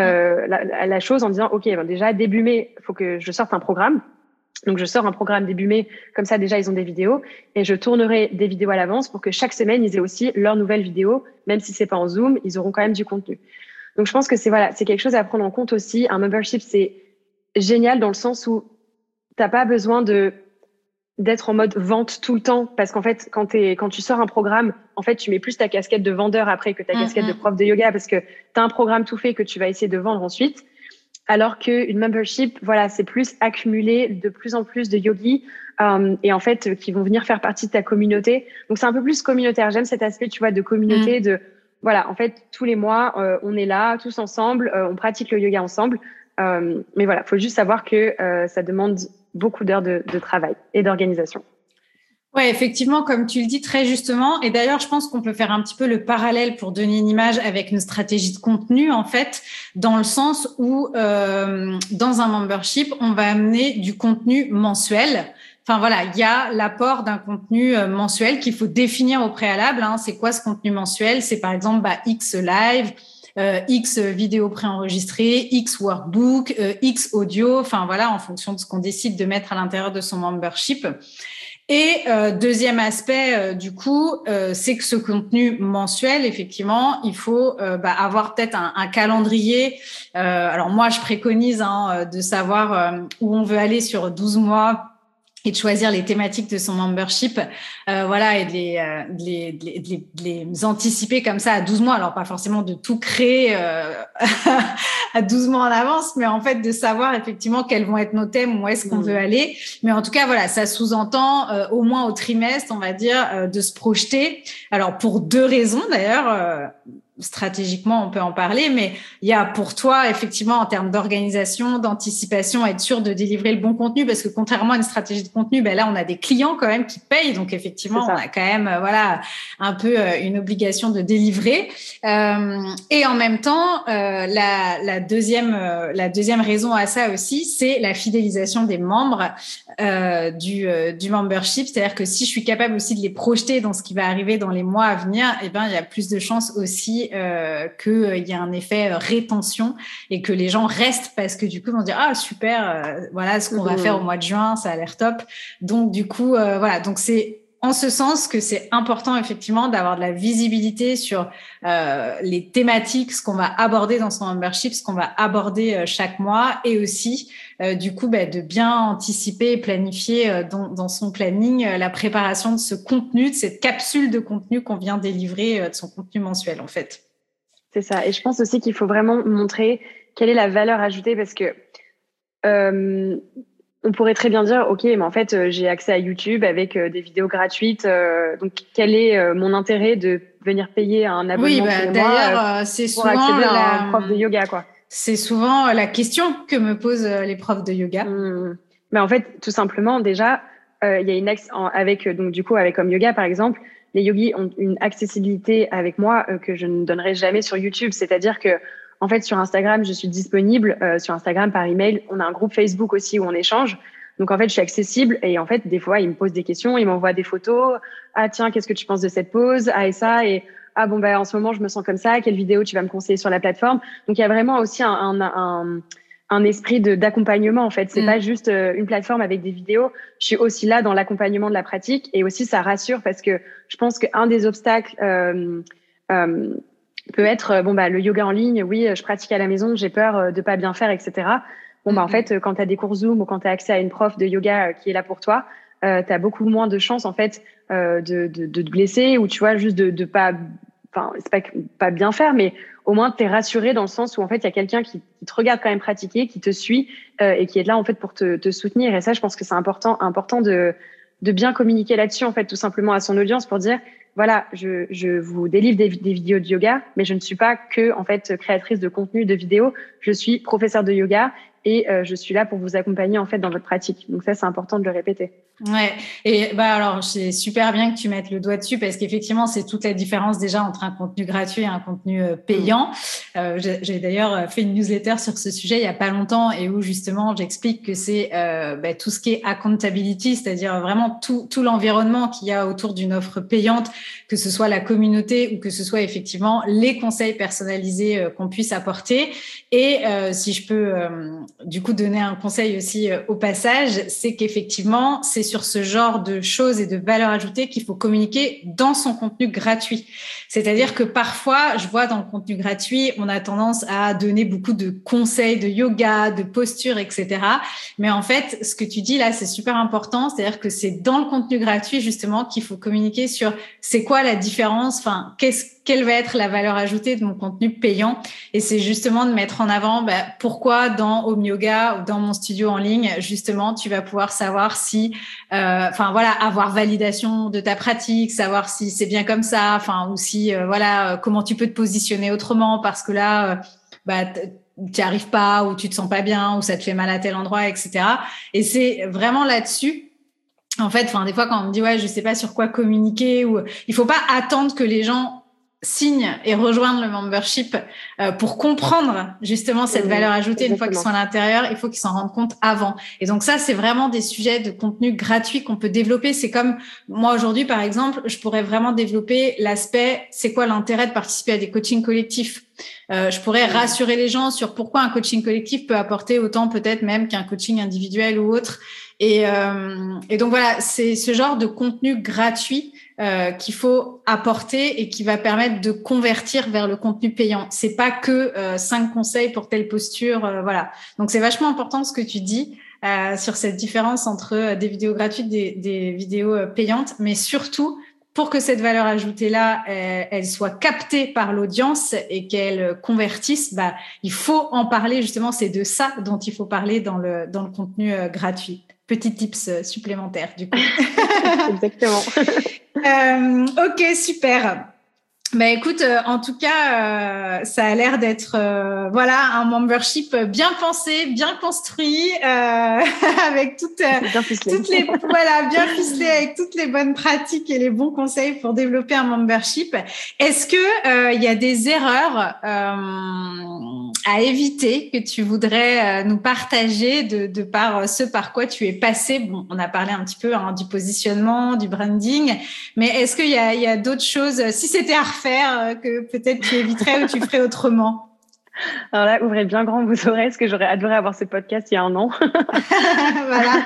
la chose en disant, OK, ben déjà, début mai, il faut que je sorte un programme. Donc, je sors un programme début mai. Comme ça, déjà, ils ont des vidéos. Et je tournerai des vidéos à l'avance pour que chaque semaine, ils aient aussi leurs nouvelles vidéos. Même si c'est pas en Zoom, ils auront quand même du contenu. Donc, je pense que c'est quelque chose à prendre en compte aussi. Un membership, c'est génial dans le sens où t'as pas besoin d'être en mode vente tout le temps, parce qu'en fait, quand tu sors un programme, en fait, tu mets plus ta casquette de vendeur après que ta casquette de prof de yoga, parce que tu as un programme tout fait que tu vas essayer de vendre ensuite. Alors qu'une membership, voilà, c'est plus accumuler de plus en plus de yogis et en fait, qui vont venir faire partie de ta communauté. Donc, c'est un peu plus communautaire. J'aime cet aspect, tu vois, de communauté, de voilà, en fait, tous les mois, on est là, tous ensemble, on pratique le yoga ensemble. Mais voilà, faut juste savoir que ça demande beaucoup d'heures de travail et d'organisation. Ouais, effectivement, comme tu le dis très justement. Et d'ailleurs, je pense qu'on peut faire un petit peu le parallèle pour donner une image avec une stratégie de contenu, en fait, dans le sens où, dans un membership, on va amener du contenu mensuel. Enfin voilà, il y a l'apport d'un contenu mensuel qu'il faut définir au préalable. Hein. C'est quoi ce contenu mensuel? C'est par exemple X live, X vidéo préenregistrée, X workbook, X audio. Enfin voilà, en fonction de ce qu'on décide de mettre à l'intérieur de son membership. Et deuxième aspect, du coup, c'est que ce contenu mensuel, effectivement, il faut avoir peut-être un calendrier. Alors moi, je préconise de savoir où on veut aller sur 12 mois et de choisir les thématiques de son membership, voilà, et de les anticiper comme ça à 12 mois. Alors, pas forcément de tout créer à 12 mois en avance, mais en fait, de savoir effectivement quels vont être nos thèmes, où est-ce qu'on veut aller. Mais en tout cas, voilà, ça sous-entend au moins au trimestre, on va dire, de se projeter. Alors, pour deux raisons, d'ailleurs, stratégiquement, on peut en parler, mais il y a pour toi, effectivement, en termes d'organisation, d'anticipation, être sûr de délivrer le bon contenu, parce que contrairement à une stratégie de contenu, ben là, on a des clients quand même qui payent, donc effectivement, on a quand même, voilà, un peu une obligation de délivrer. Et en même temps, la deuxième raison à ça aussi, c'est la fidélisation des membres du membership, c'est-à-dire que si je suis capable aussi de les projeter dans ce qui va arriver dans les mois à venir, eh ben, il y a plus de chances aussi qu'il y a un effet rétention et que les gens restent parce que du coup, ils vont dire « Ah, super, voilà ce qu'on va faire au mois de juin, ça a l'air top. » Donc, du coup, voilà. Donc, c'est en ce sens que c'est important, effectivement, d'avoir de la visibilité sur les thématiques, ce qu'on va aborder dans son membership, ce qu'on va aborder chaque mois et aussi, du coup, de bien anticiper et planifier dans son planning la préparation de ce contenu, de cette capsule de contenu qu'on vient délivrer de son contenu mensuel, en fait. C'est ça. Et je pense aussi qu'il faut vraiment montrer quelle est la valeur ajoutée parce que on pourrait très bien dire, OK, mais en fait, j'ai accès à YouTube avec des vidéos gratuites. Donc, quel est mon intérêt de venir payer un abonnement tous les mois c'est pour souvent accéder à un prof de yoga, quoi. C'est souvent la question que me posent les profs de yoga. Mais en fait, tout simplement, déjà, il y a avec Home Yoga, par exemple, les yogis ont une accessibilité avec moi que je ne donnerai jamais sur YouTube. C'est-à-dire que, en fait, sur Instagram, je suis disponible. Sur Instagram, par email, on a un groupe Facebook aussi où on échange. Donc, en fait, je suis accessible. Et en fait, des fois, ils me posent des questions, ils m'envoient des photos. Ah, tiens, qu'est-ce que tu penses de cette pose? Ah, et ça. Et ah, bon, en ce moment, je me sens comme ça. Quelle vidéo tu vas me conseiller sur la plateforme? Donc, il y a vraiment aussi un esprit d'accompagnement, en fait. C'est pas juste une plateforme avec des vidéos. Je suis aussi là dans l'accompagnement de la pratique et aussi ça rassure parce que je pense qu'un des obstacles peut être le yoga en ligne. Oui, je pratique à la maison, j'ai peur de pas bien faire, etc. En fait, quand tu as des cours Zoom ou quand tu as accès à une prof de yoga qui est là pour toi, tu as beaucoup moins de chances en fait de te blesser ou tu vois juste de pas, enfin c'est pas bien faire, mais au moins t'es rassuré dans le sens où en fait il y a quelqu'un qui te regarde quand même pratiquer, qui te suit et qui est là en fait pour te soutenir. Et ça, je pense que c'est important de bien communiquer là-dessus en fait, tout simplement à son audience pour dire voilà, je vous délivre des vidéos de yoga, mais je ne suis pas que en fait créatrice de contenu de vidéos. Je suis professeure de yoga et je suis là pour vous accompagner en fait dans votre pratique. Donc ça, c'est important de le répéter. Ouais, et bah alors c'est super bien que tu mettes le doigt dessus parce qu'effectivement c'est toute la différence déjà entre un contenu gratuit et un contenu payant. J'ai d'ailleurs fait une newsletter sur ce sujet il y a pas longtemps et où justement j'explique que c'est tout ce qui est accountability, c'est-à-dire vraiment tout l'environnement qu'il y a autour d'une offre payante, que ce soit la communauté ou que ce soit effectivement les conseils personnalisés qu'on puisse apporter. Et si je peux du coup donner un conseil aussi au passage, c'est qu'effectivement c'est sur ce genre de choses et de valeurs ajoutées qu'il faut communiquer dans son contenu gratuit. C'est-à-dire que parfois, je vois dans le contenu gratuit, on a tendance à donner beaucoup de conseils de yoga, de posture, etc. Mais en fait, ce que tu dis là, c'est super important. C'est-à-dire que c'est dans le contenu gratuit, justement, qu'il faut communiquer sur c'est quoi la différence, enfin, quelle va être la valeur ajoutée de mon contenu payant. Et c'est justement de mettre en avant pourquoi dans Home Yoga ou dans mon studio en ligne, justement, tu vas pouvoir savoir si avoir validation de ta pratique, savoir si c'est bien comme ça, ou si comment tu peux te positionner autrement parce que là tu n'y arrives pas ou tu te sens pas bien ou ça te fait mal à tel endroit, etc. Et c'est vraiment là-dessus. En fait, des fois quand on me dit je sais pas sur quoi communiquer, ou il faut pas attendre que les gens signent et rejoindre le membership pour comprendre justement cette valeur ajoutée. Exactement. Une fois qu'ils sont à l'intérieur, il faut qu'ils s'en rendent compte avant. Et donc ça, c'est vraiment des sujets de contenu gratuit qu'on peut développer. C'est comme moi aujourd'hui, par exemple, je pourrais vraiment développer l'aspect, c'est quoi l'intérêt de participer à des coachings collectifs. Je pourrais rassurer les gens sur pourquoi un coaching collectif peut apporter autant peut-être même qu'un coaching individuel ou autre. Et donc voilà, c'est ce genre de contenu gratuit qu'il faut apporter et qui va permettre de convertir vers le contenu payant. C'est pas que 5 conseils pour telle posture, voilà. Donc c'est vachement important ce que tu dis sur cette différence entre des vidéos gratuites, des vidéos payantes, mais surtout pour que cette valeur ajoutée-là, elle soit captée par l'audience et qu'elle convertisse, il faut en parler justement. C'est de ça dont il faut parler dans le contenu gratuit. Petit tips supplémentaire, du coup. Exactement. Ok, super. Écoute, en tout cas, ça a l'air d'être un membership bien pensé, bien construit, avec toutes les bien ficelé avec toutes les bonnes pratiques et les bons conseils pour développer un membership. Est-ce que il y a des erreurs à éviter que tu voudrais nous partager de par ce par quoi tu es passé? Bon, on a parlé un petit peu du positionnement, du branding, mais est-ce qu'il y a d'autres choses, si c'était à refaire, que peut-être tu éviterais ou tu ferais autrement? Alors là, ouvrez bien grand vos oreilles, parce que j'aurais adoré avoir ce podcast il y a un an. Voilà.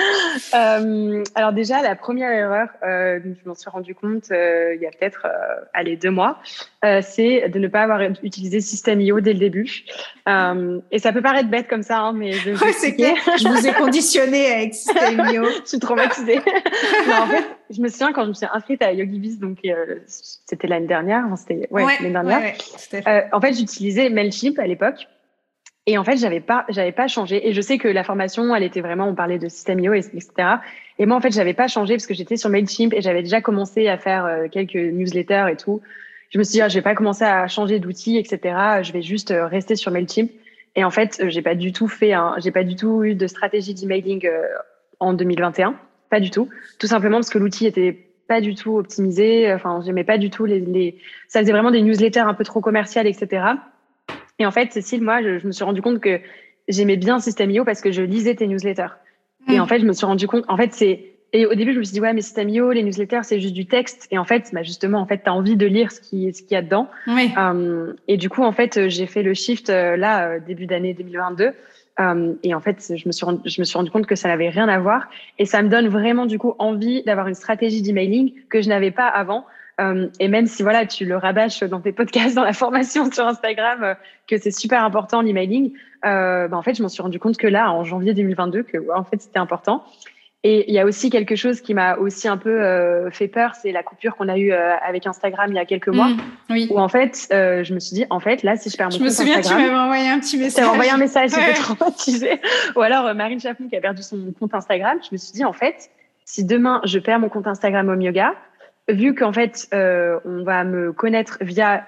Alors déjà, la première erreur, je m'en suis rendu compte il y a peut-être 2 mois, c'est de ne pas avoir utilisé System.io dès le début. Et ça peut paraître bête comme ça, mais je vais c'est clair. Je vous ai conditionné avec System.io. Je suis traumatisée. Non, en fait, je me souviens quand je me suis inscrite à YogiBiz, donc c'était l'année dernière. L'année dernière. Ouais, tout à fait. En fait, j'utilisais Mailchimp à l'époque. Et en fait, j'avais pas changé. Et je sais que la formation, elle était vraiment, on parlait de System.io, etc. Et moi, en fait, j'avais pas changé parce que j'étais sur Mailchimp et j'avais déjà commencé à faire quelques newsletters et tout. Je me suis dit, je vais pas commencer à changer d'outils, etc. Je vais juste rester sur Mailchimp. Et en fait, j'ai pas du tout eu de stratégie d'emailing en 2021. Pas du tout. Tout simplement parce que l'outil était pas du tout optimisé. Enfin, j'aimais pas du tout ça faisait vraiment des newsletters un peu trop commerciales, etc. Et en fait, Cécile, moi, je me suis rendu compte que j'aimais bien System.io parce que je lisais tes newsletters. Et en fait, je me suis rendu compte, et au début, je me suis dit, ouais, mais System.io, les newsletters, c'est juste du texte. Et en fait, justement, t'as envie de lire ce qu'il y a dedans. Oui. Et du coup, en fait, j'ai fait le shift, début d'année 2022. Et en fait, je me suis rendu compte que ça n'avait rien à voir. Et ça me donne vraiment, du coup, envie d'avoir une stratégie d'emailing que je n'avais pas avant. Et même si tu le rabâches dans tes podcasts, dans la formation sur Instagram, que c'est super important l'emailing, en fait, je m'en suis rendu compte que là, en janvier 2022, en fait, c'était important. Et il y a aussi quelque chose qui m'a aussi un peu fait peur, c'est la coupure qu'on a eue avec Instagram il y a quelques mois, oui. où en fait, je me suis dit, en fait, là, si je perds mon compte Instagram... Je me souviens, tu m'avais envoyé un petit message. Tu m'avais envoyé un message, j'étais traumatisée. Ou alors, Marine Chapon qui a perdu son compte Instagram, je me suis dit, en fait, si demain, je perds mon compte Instagram Home Yoga, vu qu'en fait, on va me connaître via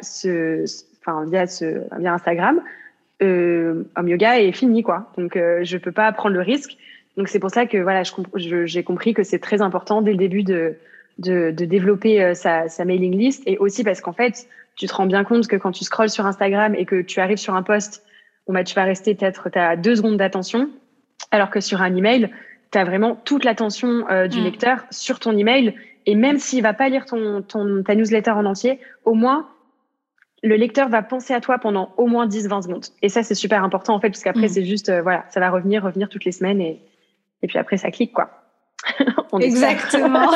Instagram, Home Yoga est fini, quoi. Donc, je peux pas prendre le risque. Donc c'est pour ça que voilà, j'ai compris que c'est très important dès le début de développer sa mailing list, et aussi parce qu'en fait, tu te rends bien compte que quand tu scrolles sur Instagram et que tu arrives sur un post, bon, bah, tu vas rester t'as 2 secondes d'attention, alors que sur un email, tu as vraiment toute l'attention du lecteur sur ton email, et même s'il va pas lire ta newsletter en entier, au moins le lecteur va penser à toi pendant au moins 10-20 secondes. Et ça, c'est super important en fait, parce qu'après, c'est juste, voilà, ça va revenir toutes les semaines, et puis après, ça clique, quoi. Exactement.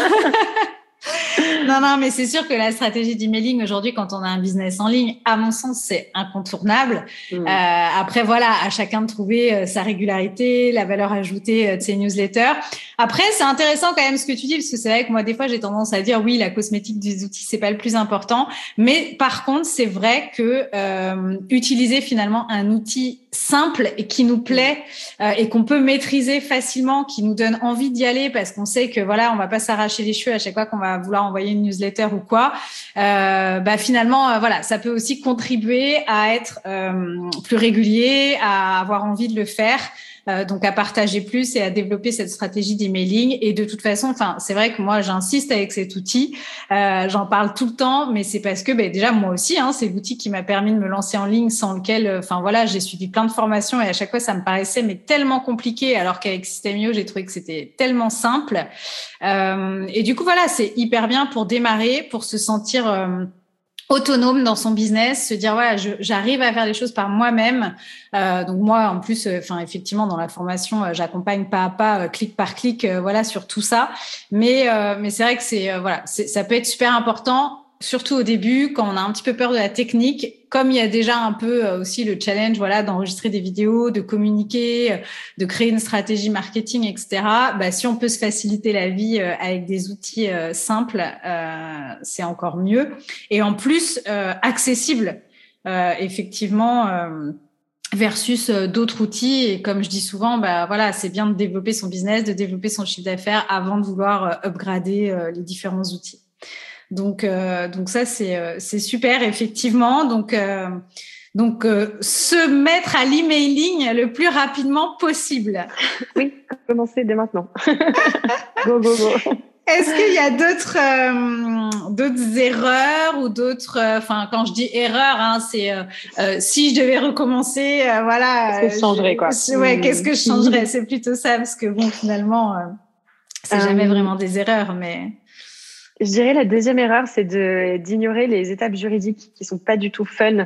Non, mais c'est sûr que la stratégie d'emailing aujourd'hui, quand on a un business en ligne, à mon sens, c'est incontournable. Après, voilà, à chacun de trouver sa régularité, la valeur ajoutée de ses newsletters. Après, c'est intéressant quand même ce que tu dis, parce que c'est vrai que moi, des fois, j'ai tendance à dire oui, la cosmétique des outils, c'est pas le plus important. Mais par contre, c'est vrai que utiliser finalement un outil simple et qui nous plaît et qu'on peut maîtriser facilement, qui nous donne envie d'y aller parce qu'on sait que voilà, on va pas s'arracher les cheveux à chaque fois qu'on va vouloir envoyer une newsletter ou quoi. Finalement, voilà, ça peut aussi contribuer à être plus régulier, à avoir envie de le faire. Donc à partager plus et à développer cette stratégie d'emailing. Et de toute façon, enfin, c'est vrai que moi j'insiste avec cet outil, j'en parle tout le temps, mais c'est parce que déjà moi aussi, c'est l'outil qui m'a permis de me lancer en ligne, sans lequel, voilà, j'ai suivi plein de formations et à chaque fois ça me paraissait tellement compliqué, alors qu'avec System.io j'ai trouvé que c'était tellement simple. Et du coup voilà, c'est hyper bien pour démarrer, pour se sentir autonome dans son business, se dire voilà, j'arrive à faire les choses par moi-même. Donc moi en plus, effectivement dans la formation, j'accompagne pas à pas, clic par clic, voilà, sur tout ça. Mais c'est vrai que ça peut être super important, surtout au début quand on a un petit peu peur de la technique. Comme il y a déjà un peu aussi le challenge, voilà, d'enregistrer des vidéos, de communiquer, de créer une stratégie marketing, etc. Si on peut se faciliter la vie avec des outils simples, c'est encore mieux. Et en plus, accessible, effectivement, versus d'autres outils. Et comme je dis souvent, voilà, c'est bien de développer son business, de développer son chiffre d'affaires avant de vouloir upgrader les différents outils. Donc ça c'est super effectivement. Donc se mettre à l'emailing le plus rapidement possible. Oui, commencer dès maintenant. Go go go. Est-ce qu'il y a d'autres erreurs ou d'autres quand je dis erreur, c'est si je devais recommencer, voilà. Qu'est-ce que je changerais quoi? Qu'est-ce que je changerais? C'est plutôt ça, parce que bon, finalement, c'est jamais vraiment des erreurs, mais. Je dirais la deuxième erreur, c'est d'ignorer les étapes juridiques qui sont pas du tout fun.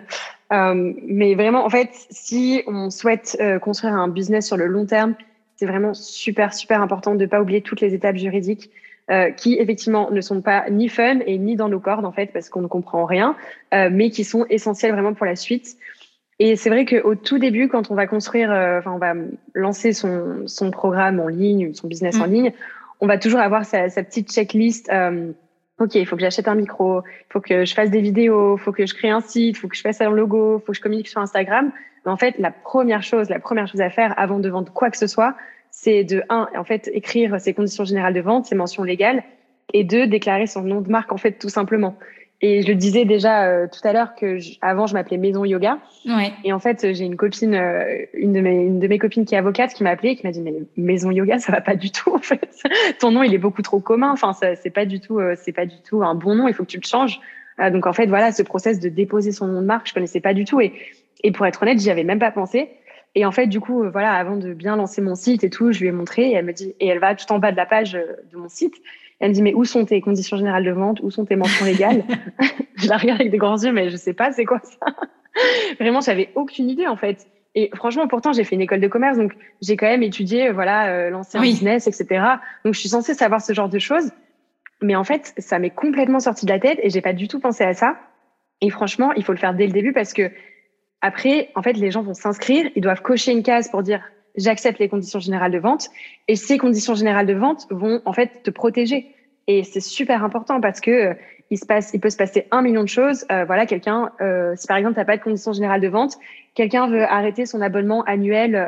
Mais vraiment, en fait, si on souhaite construire un business sur le long terme, c'est vraiment super, super important de pas oublier toutes les étapes juridiques qui, effectivement, ne sont pas ni fun et ni dans nos cordes, en fait, parce qu'on ne comprend rien, mais qui sont essentielles vraiment pour la suite. Et c'est vrai qu'au tout début, quand on va construire, on va lancer son programme en ligne, son business en ligne, on va toujours avoir sa petite checklist. OK, il faut que j'achète un micro, il faut que je fasse des vidéos, il faut que je crée un site, il faut que je fasse un logo, il faut que je communique sur Instagram. Mais en fait, la première chose à faire avant de vendre quoi que ce soit, c'est en fait, écrire ses conditions générales de vente, ses mentions légales, et 2, déclarer son nom de marque, en fait, tout simplement. Et je le disais déjà tout à l'heure que avant je m'appelais Maison Yoga. Ouais. Et en fait, j'ai une copine, une de mes copines qui est avocate, qui m'a appelée et qui m'a dit mais Maison Yoga, ça va pas du tout en fait. Ton nom, il est beaucoup trop commun. Enfin, c'est pas du tout un bon nom. Il faut que tu le changes. Donc en fait, voilà, ce process de déposer son nom de marque, je connaissais pas du tout. Et pour être honnête, j'y avais même pas pensé. Et en fait, du coup, voilà, avant de bien lancer mon site et tout, je lui ai montré et elle me dit, et elle va tout en bas de la page de mon site. Elle me dit, mais où sont tes conditions générales de vente? Où sont tes mentions légales? Je la regarde avec des grands yeux, mais je sais pas, c'est quoi ça? Vraiment, j'avais aucune idée, en fait. Et franchement, pourtant, j'ai fait une école de commerce, donc j'ai quand même étudié, lancer un business, etc. Donc, je suis censée savoir ce genre de choses. Mais en fait, ça m'est complètement sorti de la tête et j'ai pas du tout pensé à ça. Et franchement, il faut le faire dès le début parce que après, en fait, les gens vont s'inscrire, ils doivent cocher une case pour dire j'accepte les conditions générales de vente. Et ces conditions générales de vente vont en fait te protéger. Et c'est super important parce que il peut se passer 1 million de choses. Quelqu'un, si par exemple t'as pas de conditions générales de vente, quelqu'un veut arrêter son abonnement annuel.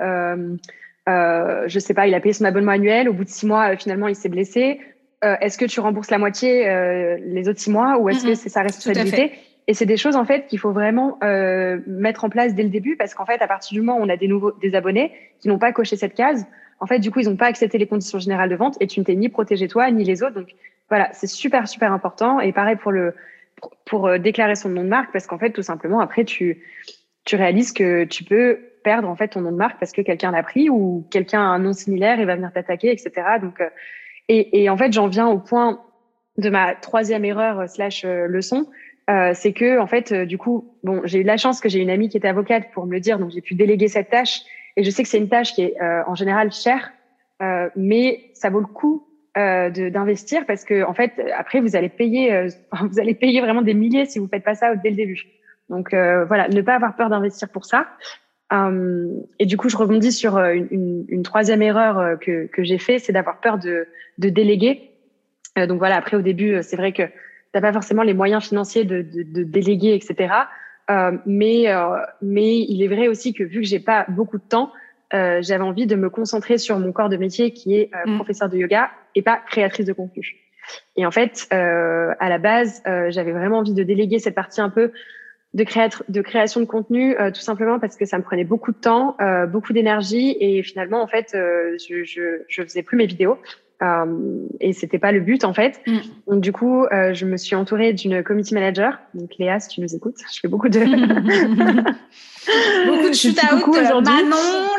Je sais pas, il a payé son abonnement annuel. Au bout de 6 mois, finalement, il s'est blessé. Est-ce que tu rembourses la moitié les autres 6 mois ou est-ce que c'est sa responsabilité? Et c'est des choses en fait qu'il faut vraiment mettre en place dès le début parce qu'en fait, à partir du moment où on a des abonnés qui n'ont pas coché cette case, en fait, du coup, ils n'ont pas accepté les conditions générales de vente et tu ne t'es ni protégé toi, ni les autres. Donc, voilà, c'est super, super important. Et pareil pour déclarer son nom de marque, parce qu'en fait, tout simplement, après, tu réalises que tu peux perdre, en fait, ton nom de marque parce que quelqu'un l'a pris ou quelqu'un a un nom similaire et va venir t'attaquer, etc. Donc, et en fait, j'en viens au point de ma troisième erreur / leçon. C'est que, en fait, du coup, bon, j'ai eu la chance que j'ai une amie qui était avocate pour me le dire, donc j'ai pu déléguer cette tâche. Et je sais que c'est une tâche qui est en général chère, mais ça vaut le coup d'investir parce que, en fait, après vous allez payer vraiment des milliers si vous faites pas ça dès le début. Donc voilà, ne pas avoir peur d'investir pour ça. Et du coup, je rebondis sur une troisième erreur que j'ai fait, c'est d'avoir peur de déléguer. Donc voilà, après au début, c'est vrai que t'as pas forcément les moyens financiers de déléguer, etc. Mais il est vrai aussi que vu que j'ai pas beaucoup de temps, j'avais envie de me concentrer sur mon corps de métier qui est professeur de yoga et pas créatrice de contenu. Et en fait, à la base, j'avais vraiment envie de déléguer cette partie un peu de création de contenu, tout simplement parce que ça me prenait beaucoup de temps, beaucoup d'énergie et finalement, en fait, je faisais plus mes vidéos. Et c'était pas le but en fait. Donc du coup, je me suis entourée d'une community manager. Donc Léa, si tu nous écoutes, je fais beaucoup de beaucoup de shoot-out, Manon,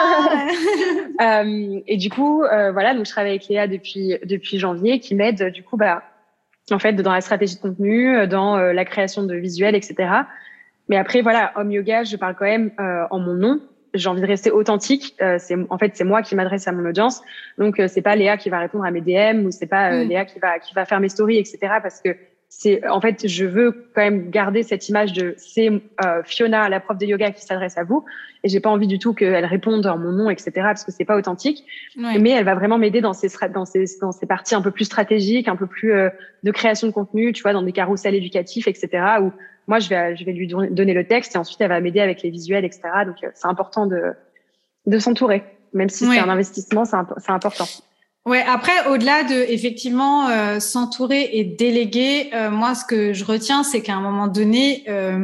Léa. Et du coup, voilà, donc je travaille avec Léa depuis janvier, qui m'aide du coup, en fait, dans la stratégie de contenu, dans la création de visuels, etc. Mais après, voilà, Home Yoga, je parle quand même en mon nom. J'ai envie de rester authentique. C'est moi qui m'adresse à mon audience. Donc, c'est pas Léa qui va répondre à mes DM ou c'est pas Léa qui va faire mes stories, etc. Parce que en fait, je veux quand même garder cette image de c'est Fiona, la prof de yoga, qui s'adresse à vous. Et j'ai pas envie du tout qu'elle réponde en mon nom, etc. Parce que c'est pas authentique. Ouais. Mais elle va vraiment m'aider dans ces parties un peu plus stratégiques, un peu plus de création de contenu, tu vois, dans des carousels éducatifs, etc. Où moi, je vais lui donner le texte et ensuite elle va m'aider avec les visuels, etc. Donc, c'est important de s'entourer, même si c'est un investissement, c'est important. Ouais. Après, au-delà de effectivement s'entourer et déléguer, moi, ce que je retiens, c'est qu'à un moment donné,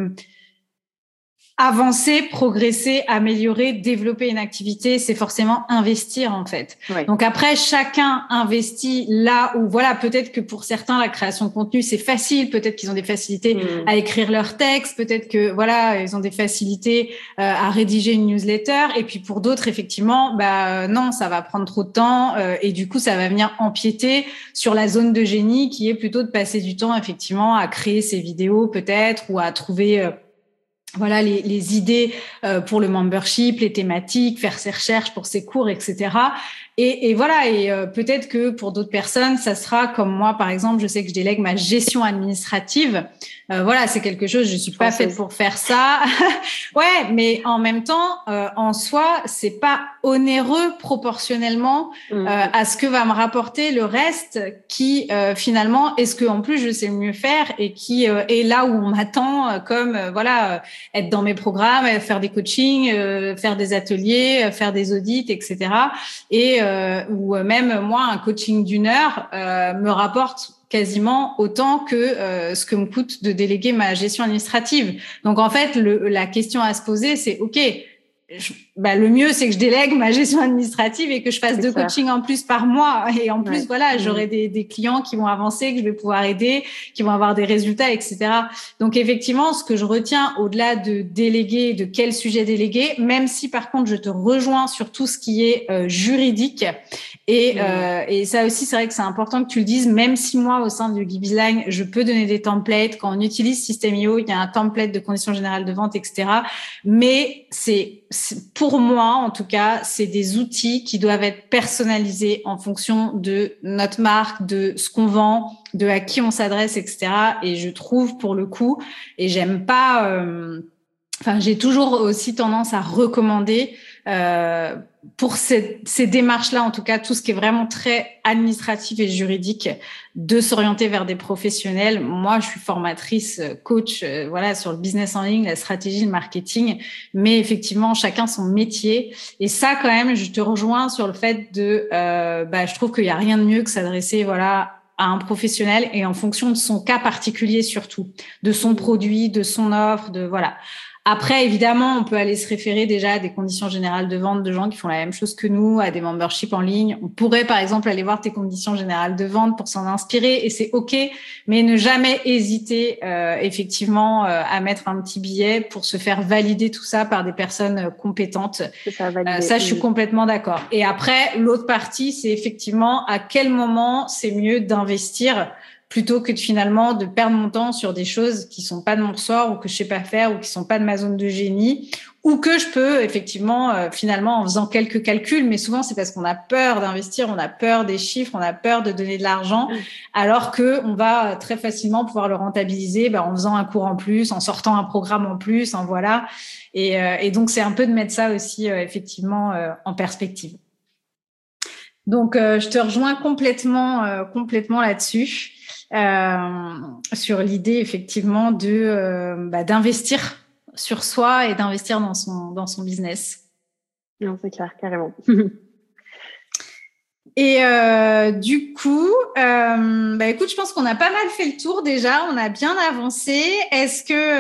avancer, progresser, améliorer, développer une activité, c'est forcément investir en fait. Ouais. Donc après, chacun investit là où, voilà, peut-être que pour certains, la création de contenu, c'est facile. Peut-être qu'ils ont des facilités à écrire leurs textes. Peut-être que, voilà, ils ont des facilités à rédiger une newsletter. Et puis pour d'autres, effectivement, non, ça va prendre trop de temps et du coup, ça va venir empiéter sur la zone de génie qui est plutôt de passer du temps, effectivement, à créer ses vidéos peut-être ou à trouver voilà les idées pour le membership, les thématiques, faire ses recherches pour ses cours, etc. Et voilà, et peut-être que pour d'autres personnes, ça sera comme moi, par exemple, je sais que je délègue ma gestion administrative. Voilà, c'est quelque chose, je suis pas faite pour faire ça. Ouais, mais en même temps, en soi, c'est pas onéreux proportionnellement à ce que va me rapporter le reste qui, finalement, est ce que en plus je sais le mieux faire et qui est là où on m'attend comme, voilà, être dans mes programmes, faire des coachings, faire des ateliers, faire des audits, etc. Et ou même moi, un coaching d'1 heure me rapporte quasiment autant que ce que me coûte de déléguer ma gestion administrative. Donc en fait, la question à se poser, c'est OK. Le mieux, c'est que je délègue ma gestion administrative et que je fasse 2 coachings en plus par mois. Et en plus, voilà, j'aurai des clients qui vont avancer, que je vais pouvoir aider, qui vont avoir des résultats, etc. Donc, effectivement, ce que je retiens au-delà de déléguer, de quel sujet déléguer, même si par contre, je te rejoins sur tout ce qui est juridique. Et ça aussi, c'est vrai que c'est important que tu le dises, même si moi, au sein de Yogi Bizline, je peux donner des templates. Quand on utilise System.io, il y a un template de conditions générales de vente, etc. Mais pour moi, en tout cas, c'est des outils qui doivent être personnalisés en fonction de notre marque, de ce qu'on vend, de à qui on s'adresse, etc. Et je trouve, pour le coup, et j'aime pas... j'ai toujours aussi tendance à recommander pour ces démarches-là, en tout cas, tout ce qui est vraiment très administratif et juridique, de s'orienter vers des professionnels. Moi, je suis formatrice, coach, voilà, sur le business en ligne, la stratégie, le marketing, mais effectivement, chacun son métier. Et ça, quand même, je te rejoins sur le fait de, je trouve qu'il y a rien de mieux que s'adresser, voilà, à un professionnel et en fonction de son cas particulier surtout, de son produit, de son offre, de voilà. Après, évidemment, on peut aller se référer déjà à des conditions générales de vente de gens qui font la même chose que nous, à des memberships en ligne. On pourrait, par exemple, aller voir tes conditions générales de vente pour s'en inspirer et c'est OK, mais ne jamais hésiter effectivement à mettre un petit billet pour se faire valider tout ça par des personnes compétentes. Ça, je suis complètement d'accord. Et après, l'autre partie, c'est effectivement à quel moment c'est mieux d'investir plutôt que finalement de perdre mon temps sur des choses qui sont pas de mon ressort ou que je sais pas faire ou qui sont pas de ma zone de génie ou que je peux effectivement finalement en faisant quelques calculs, mais souvent c'est parce qu'on a peur d'investir, on a peur des chiffres, on a peur de donner de l'argent, alors que on va très facilement pouvoir le rentabiliser en faisant un cours en plus, en sortant un programme en plus, en voilà. Et donc c'est un peu de mettre ça aussi effectivement en perspective. Donc je te rejoins complètement là-dessus. Sur l'idée effectivement d'investir sur soi et d'investir dans son business. Non, c'est clair, carrément. Et du coup, écoute, je pense qu'on a pas mal fait le tour déjà, on a bien avancé. Est-ce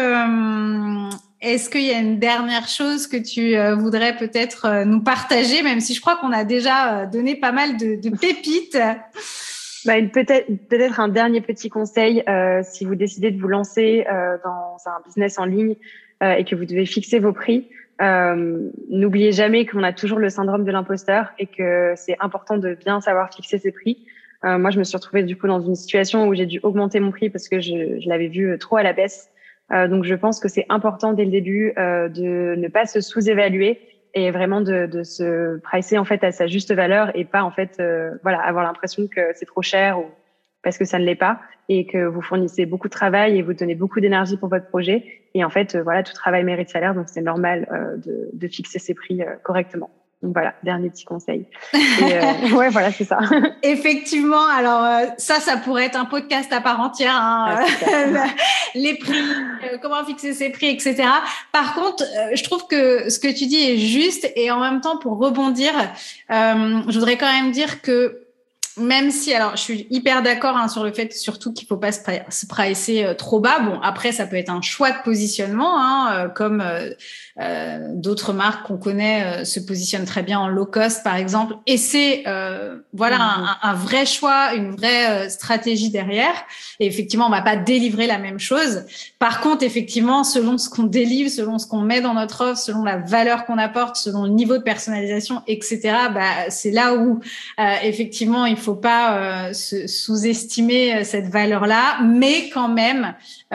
qu'il y a une dernière chose que tu voudrais peut-être nous partager, même si je crois qu'on a déjà donné pas mal de pépites. Peut-être un dernier petit conseil, si vous décidez de vous lancer dans un business en ligne et que vous devez fixer vos prix, n'oubliez jamais qu'on a toujours le syndrome de l'imposteur et que c'est important de bien savoir fixer ses prix. Moi, je me suis retrouvée du coup dans une situation où j'ai dû augmenter mon prix parce que je l'avais vu trop à la baisse. Donc, je pense que c'est important dès le début de ne pas se sous-évaluer et vraiment de se pricer en fait à sa juste valeur et pas en fait avoir l'impression que c'est trop cher ou parce que ça ne l'est pas et que vous fournissez beaucoup de travail et vous donnez beaucoup d'énergie pour votre projet et en fait tout travail mérite salaire, donc c'est normal de fixer ses prix correctement. Donc voilà, dernier petit conseil. Et, ouais, voilà, c'est ça. Effectivement, alors ça pourrait être un podcast à part entière, hein, les prix, comment fixer ses prix, etc. Par contre, je trouve que ce que tu dis est juste et en même temps, pour rebondir, je voudrais quand même dire que même si, alors, je suis hyper d'accord sur le fait surtout qu'il faut pas se pricer trop bas. Bon, après, ça peut être un choix de positionnement, comme d'autres marques qu'on connaît se positionnent très bien en low cost, par exemple. Et c'est un vrai choix, une vraie stratégie derrière. Et effectivement, on va pas délivrer la même chose. Par contre, effectivement, selon ce qu'on délivre, selon ce qu'on met dans notre offre, selon la valeur qu'on apporte, selon le niveau de personnalisation, etc., c'est là où effectivement il faut pas se sous-estimer cette valeur-là, mais quand même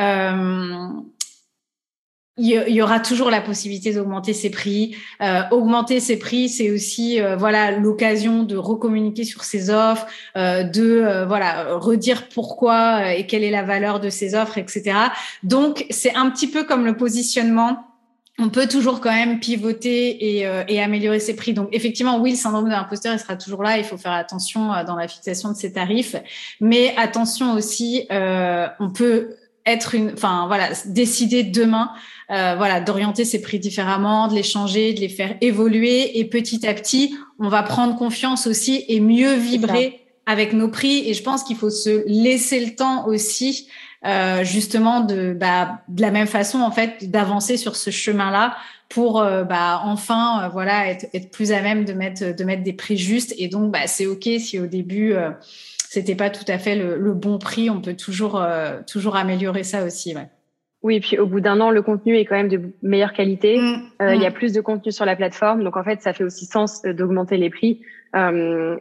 il y aura toujours la possibilité d'augmenter ses prix. Augmenter ses prix, c'est aussi l'occasion de recommuniquer sur ses offres, redire pourquoi et quelle est la valeur de ses offres, etc. Donc c'est un petit peu comme le positionnement. On peut toujours quand même pivoter et améliorer ses prix. Donc effectivement, oui, le syndrome de l'imposteur, il sera toujours là. Il faut faire attention dans la fixation de ses tarifs, mais attention aussi, on peut décider demain, d'orienter ses prix différemment, de les changer, de les faire évoluer, et petit à petit, on va prendre confiance aussi et mieux vibrer avec nos prix. Et je pense qu'il faut se laisser le temps aussi. Justement de la même façon en fait d'avancer sur ce chemin-là pour enfin être plus à même de mettre des prix justes. Et donc c'est OK si au début c'était pas tout à fait le bon prix, on peut toujours améliorer ça aussi. Ouais. Oui, et puis au bout d'un an, le contenu est quand même de meilleure qualité. Il y a plus de contenu sur la plateforme, donc en fait, ça fait aussi sens d'augmenter les prix. Quand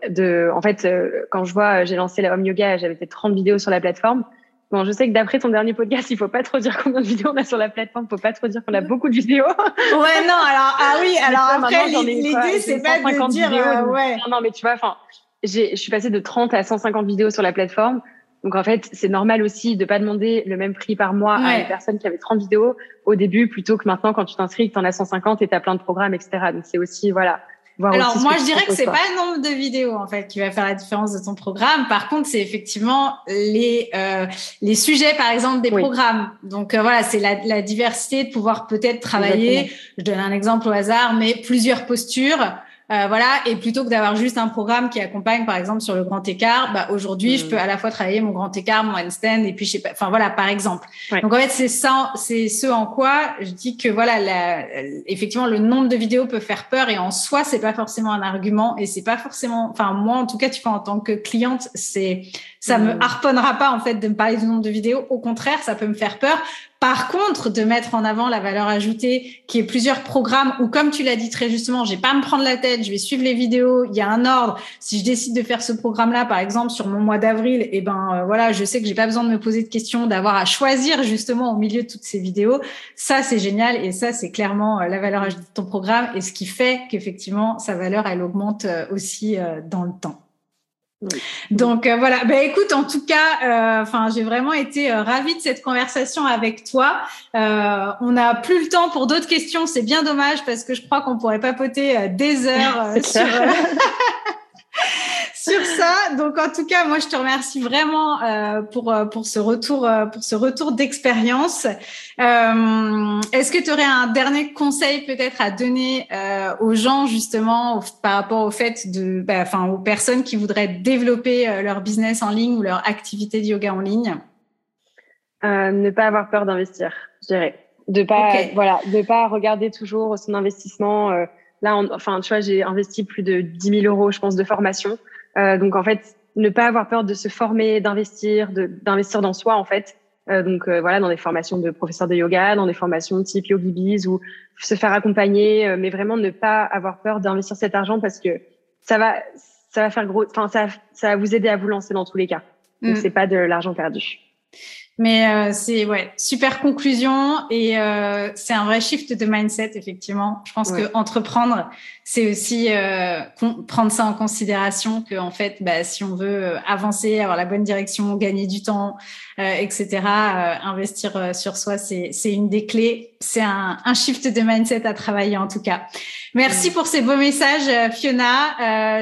je vois, j'ai lancé la Home Yoga, j'avais peut-être 30 vidéos sur la plateforme. Bon, je sais que d'après ton dernier podcast, il faut pas trop dire combien de vidéos on a sur la plateforme, faut pas trop dire qu'on a beaucoup de vidéos. Ouais, non, alors après, l'idée, c'est pas de dire, Non, mais tu vois, je suis passée de 30 à 150 vidéos sur la plateforme. Donc, en fait, c'est normal aussi de pas demander le même prix par mois à une personne qui avait 30 vidéos au début, plutôt que maintenant, quand tu t'inscris, que tu en as 150 et tu as plein de programmes, etc. Donc, c'est aussi, Alors, moi, je dirais que c'est pas le nombre de vidéos, en fait, qui va faire la différence de ton programme. Par contre, c'est effectivement les sujets, par exemple, des programmes. Donc, c'est la diversité de pouvoir peut-être travailler. Exactement. Je donne un exemple au hasard, mais plusieurs postures. Voilà, et plutôt que d'avoir juste un programme qui accompagne, par exemple, sur le grand écart, aujourd'hui, je peux à la fois travailler mon grand écart, mon handstand, et puis je sais pas, enfin voilà, par exemple. Ouais. Donc en fait, c'est ça, c'est ce en quoi je dis que voilà, effectivement, le nombre de vidéos peut faire peur, et en soi, c'est pas forcément un argument, et c'est pas forcément, enfin moi, en tout cas, tu vois, en tant que cliente, ça me harponnera pas en fait de me parler du nombre de vidéos. Au contraire, ça peut me faire peur. Par contre, de mettre en avant la valeur ajoutée, qui est plusieurs programmes où, comme tu l'as dit très justement, j'ai pas à me prendre la tête, je vais suivre les vidéos, il y a un ordre. Si je décide de faire ce programme-là, par exemple, sur mon mois d'avril, voilà, je sais que j'ai pas besoin de me poser de questions, d'avoir à choisir justement au milieu de toutes ces vidéos. Ça, c'est génial, et ça, c'est clairement la valeur ajoutée de ton programme, et ce qui fait qu'effectivement, sa valeur, elle augmente aussi dans le temps. Oui. Donc voilà, écoute, en tout cas, j'ai vraiment été ravie de cette conversation avec toi. On n'a plus le temps pour d'autres questions, c'est bien dommage parce que je crois qu'on pourrait papoter des heures sur ça. Donc en tout cas, moi je te remercie vraiment pour ce retour d'expérience. Est-ce que tu aurais un dernier conseil peut-être à donner aux gens justement par rapport au fait aux personnes qui voudraient développer leur business en ligne ou leur activité de yoga en ligne? Ne pas avoir peur d'investir, je dirais. De pas regarder toujours son investissement. Là, tu vois, j'ai investi plus de 10 000 euros, je pense, de formation. Donc en fait, ne pas avoir peur de se former, d'investir dans soi en fait. Dans des formations de professeurs de yoga, dans des formations type YogiBiz, ou se faire accompagner, mais vraiment ne pas avoir peur d'investir cet argent parce que ça va faire gros. Enfin, ça va vous aider à vous lancer dans tous les cas. Donc c'est pas de l'argent perdu. Mais c'est super conclusion, et c'est un vrai shift de mindset effectivement. Je pense que entreprendre, c'est aussi prendre ça en considération, que en fait si on veut avancer, avoir la bonne direction, gagner du temps, etc., investir sur soi, c'est une des clés. C'est un shift de mindset à travailler en tout cas. Merci pour ces beaux messages, Fiona.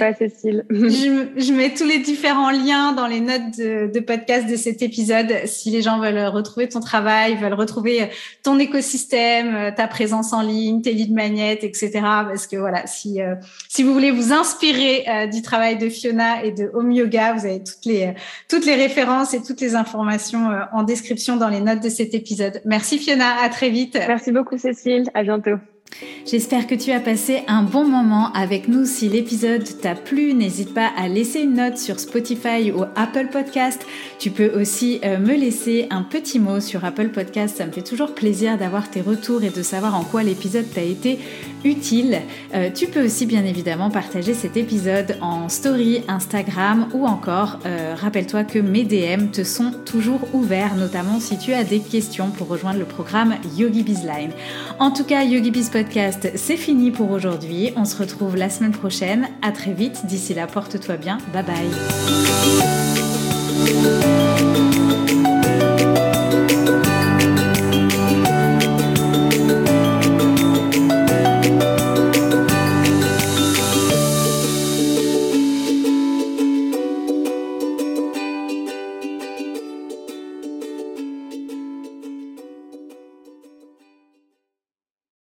Je mets tous les différents liens dans les notes de podcast de cet épisode. Si les gens veulent retrouver ton travail, veulent retrouver ton écosystème, ta présence en ligne, tes lead magnets, etc. Parce que voilà, si vous voulez vous inspirer du travail de Fiona et de Home Yoga, vous avez toutes les références et toutes les informations en description dans les notes de cet épisode. Merci Fiona, à très vite. Merci beaucoup Cécile, à bientôt. J'espère que tu as passé un bon moment avec nous. Si l'épisode t'a plu, n'hésite pas à laisser une note sur Spotify ou Apple Podcast. Tu peux aussi me laisser un petit mot sur Apple Podcast. Ça me fait toujours plaisir d'avoir tes retours et de savoir en quoi l'épisode t'a été utile. Tu peux aussi bien évidemment partager cet épisode en story Instagram, ou encore rappelle-toi que mes DM te sont toujours ouverts, notamment si tu as des questions pour rejoindre le programme YogiBiz Line. En tout cas, YogiBiz Podcast, c'est fini pour aujourd'hui. On se retrouve la semaine prochaine. À très vite. D'ici là, porte-toi bien. Bye bye.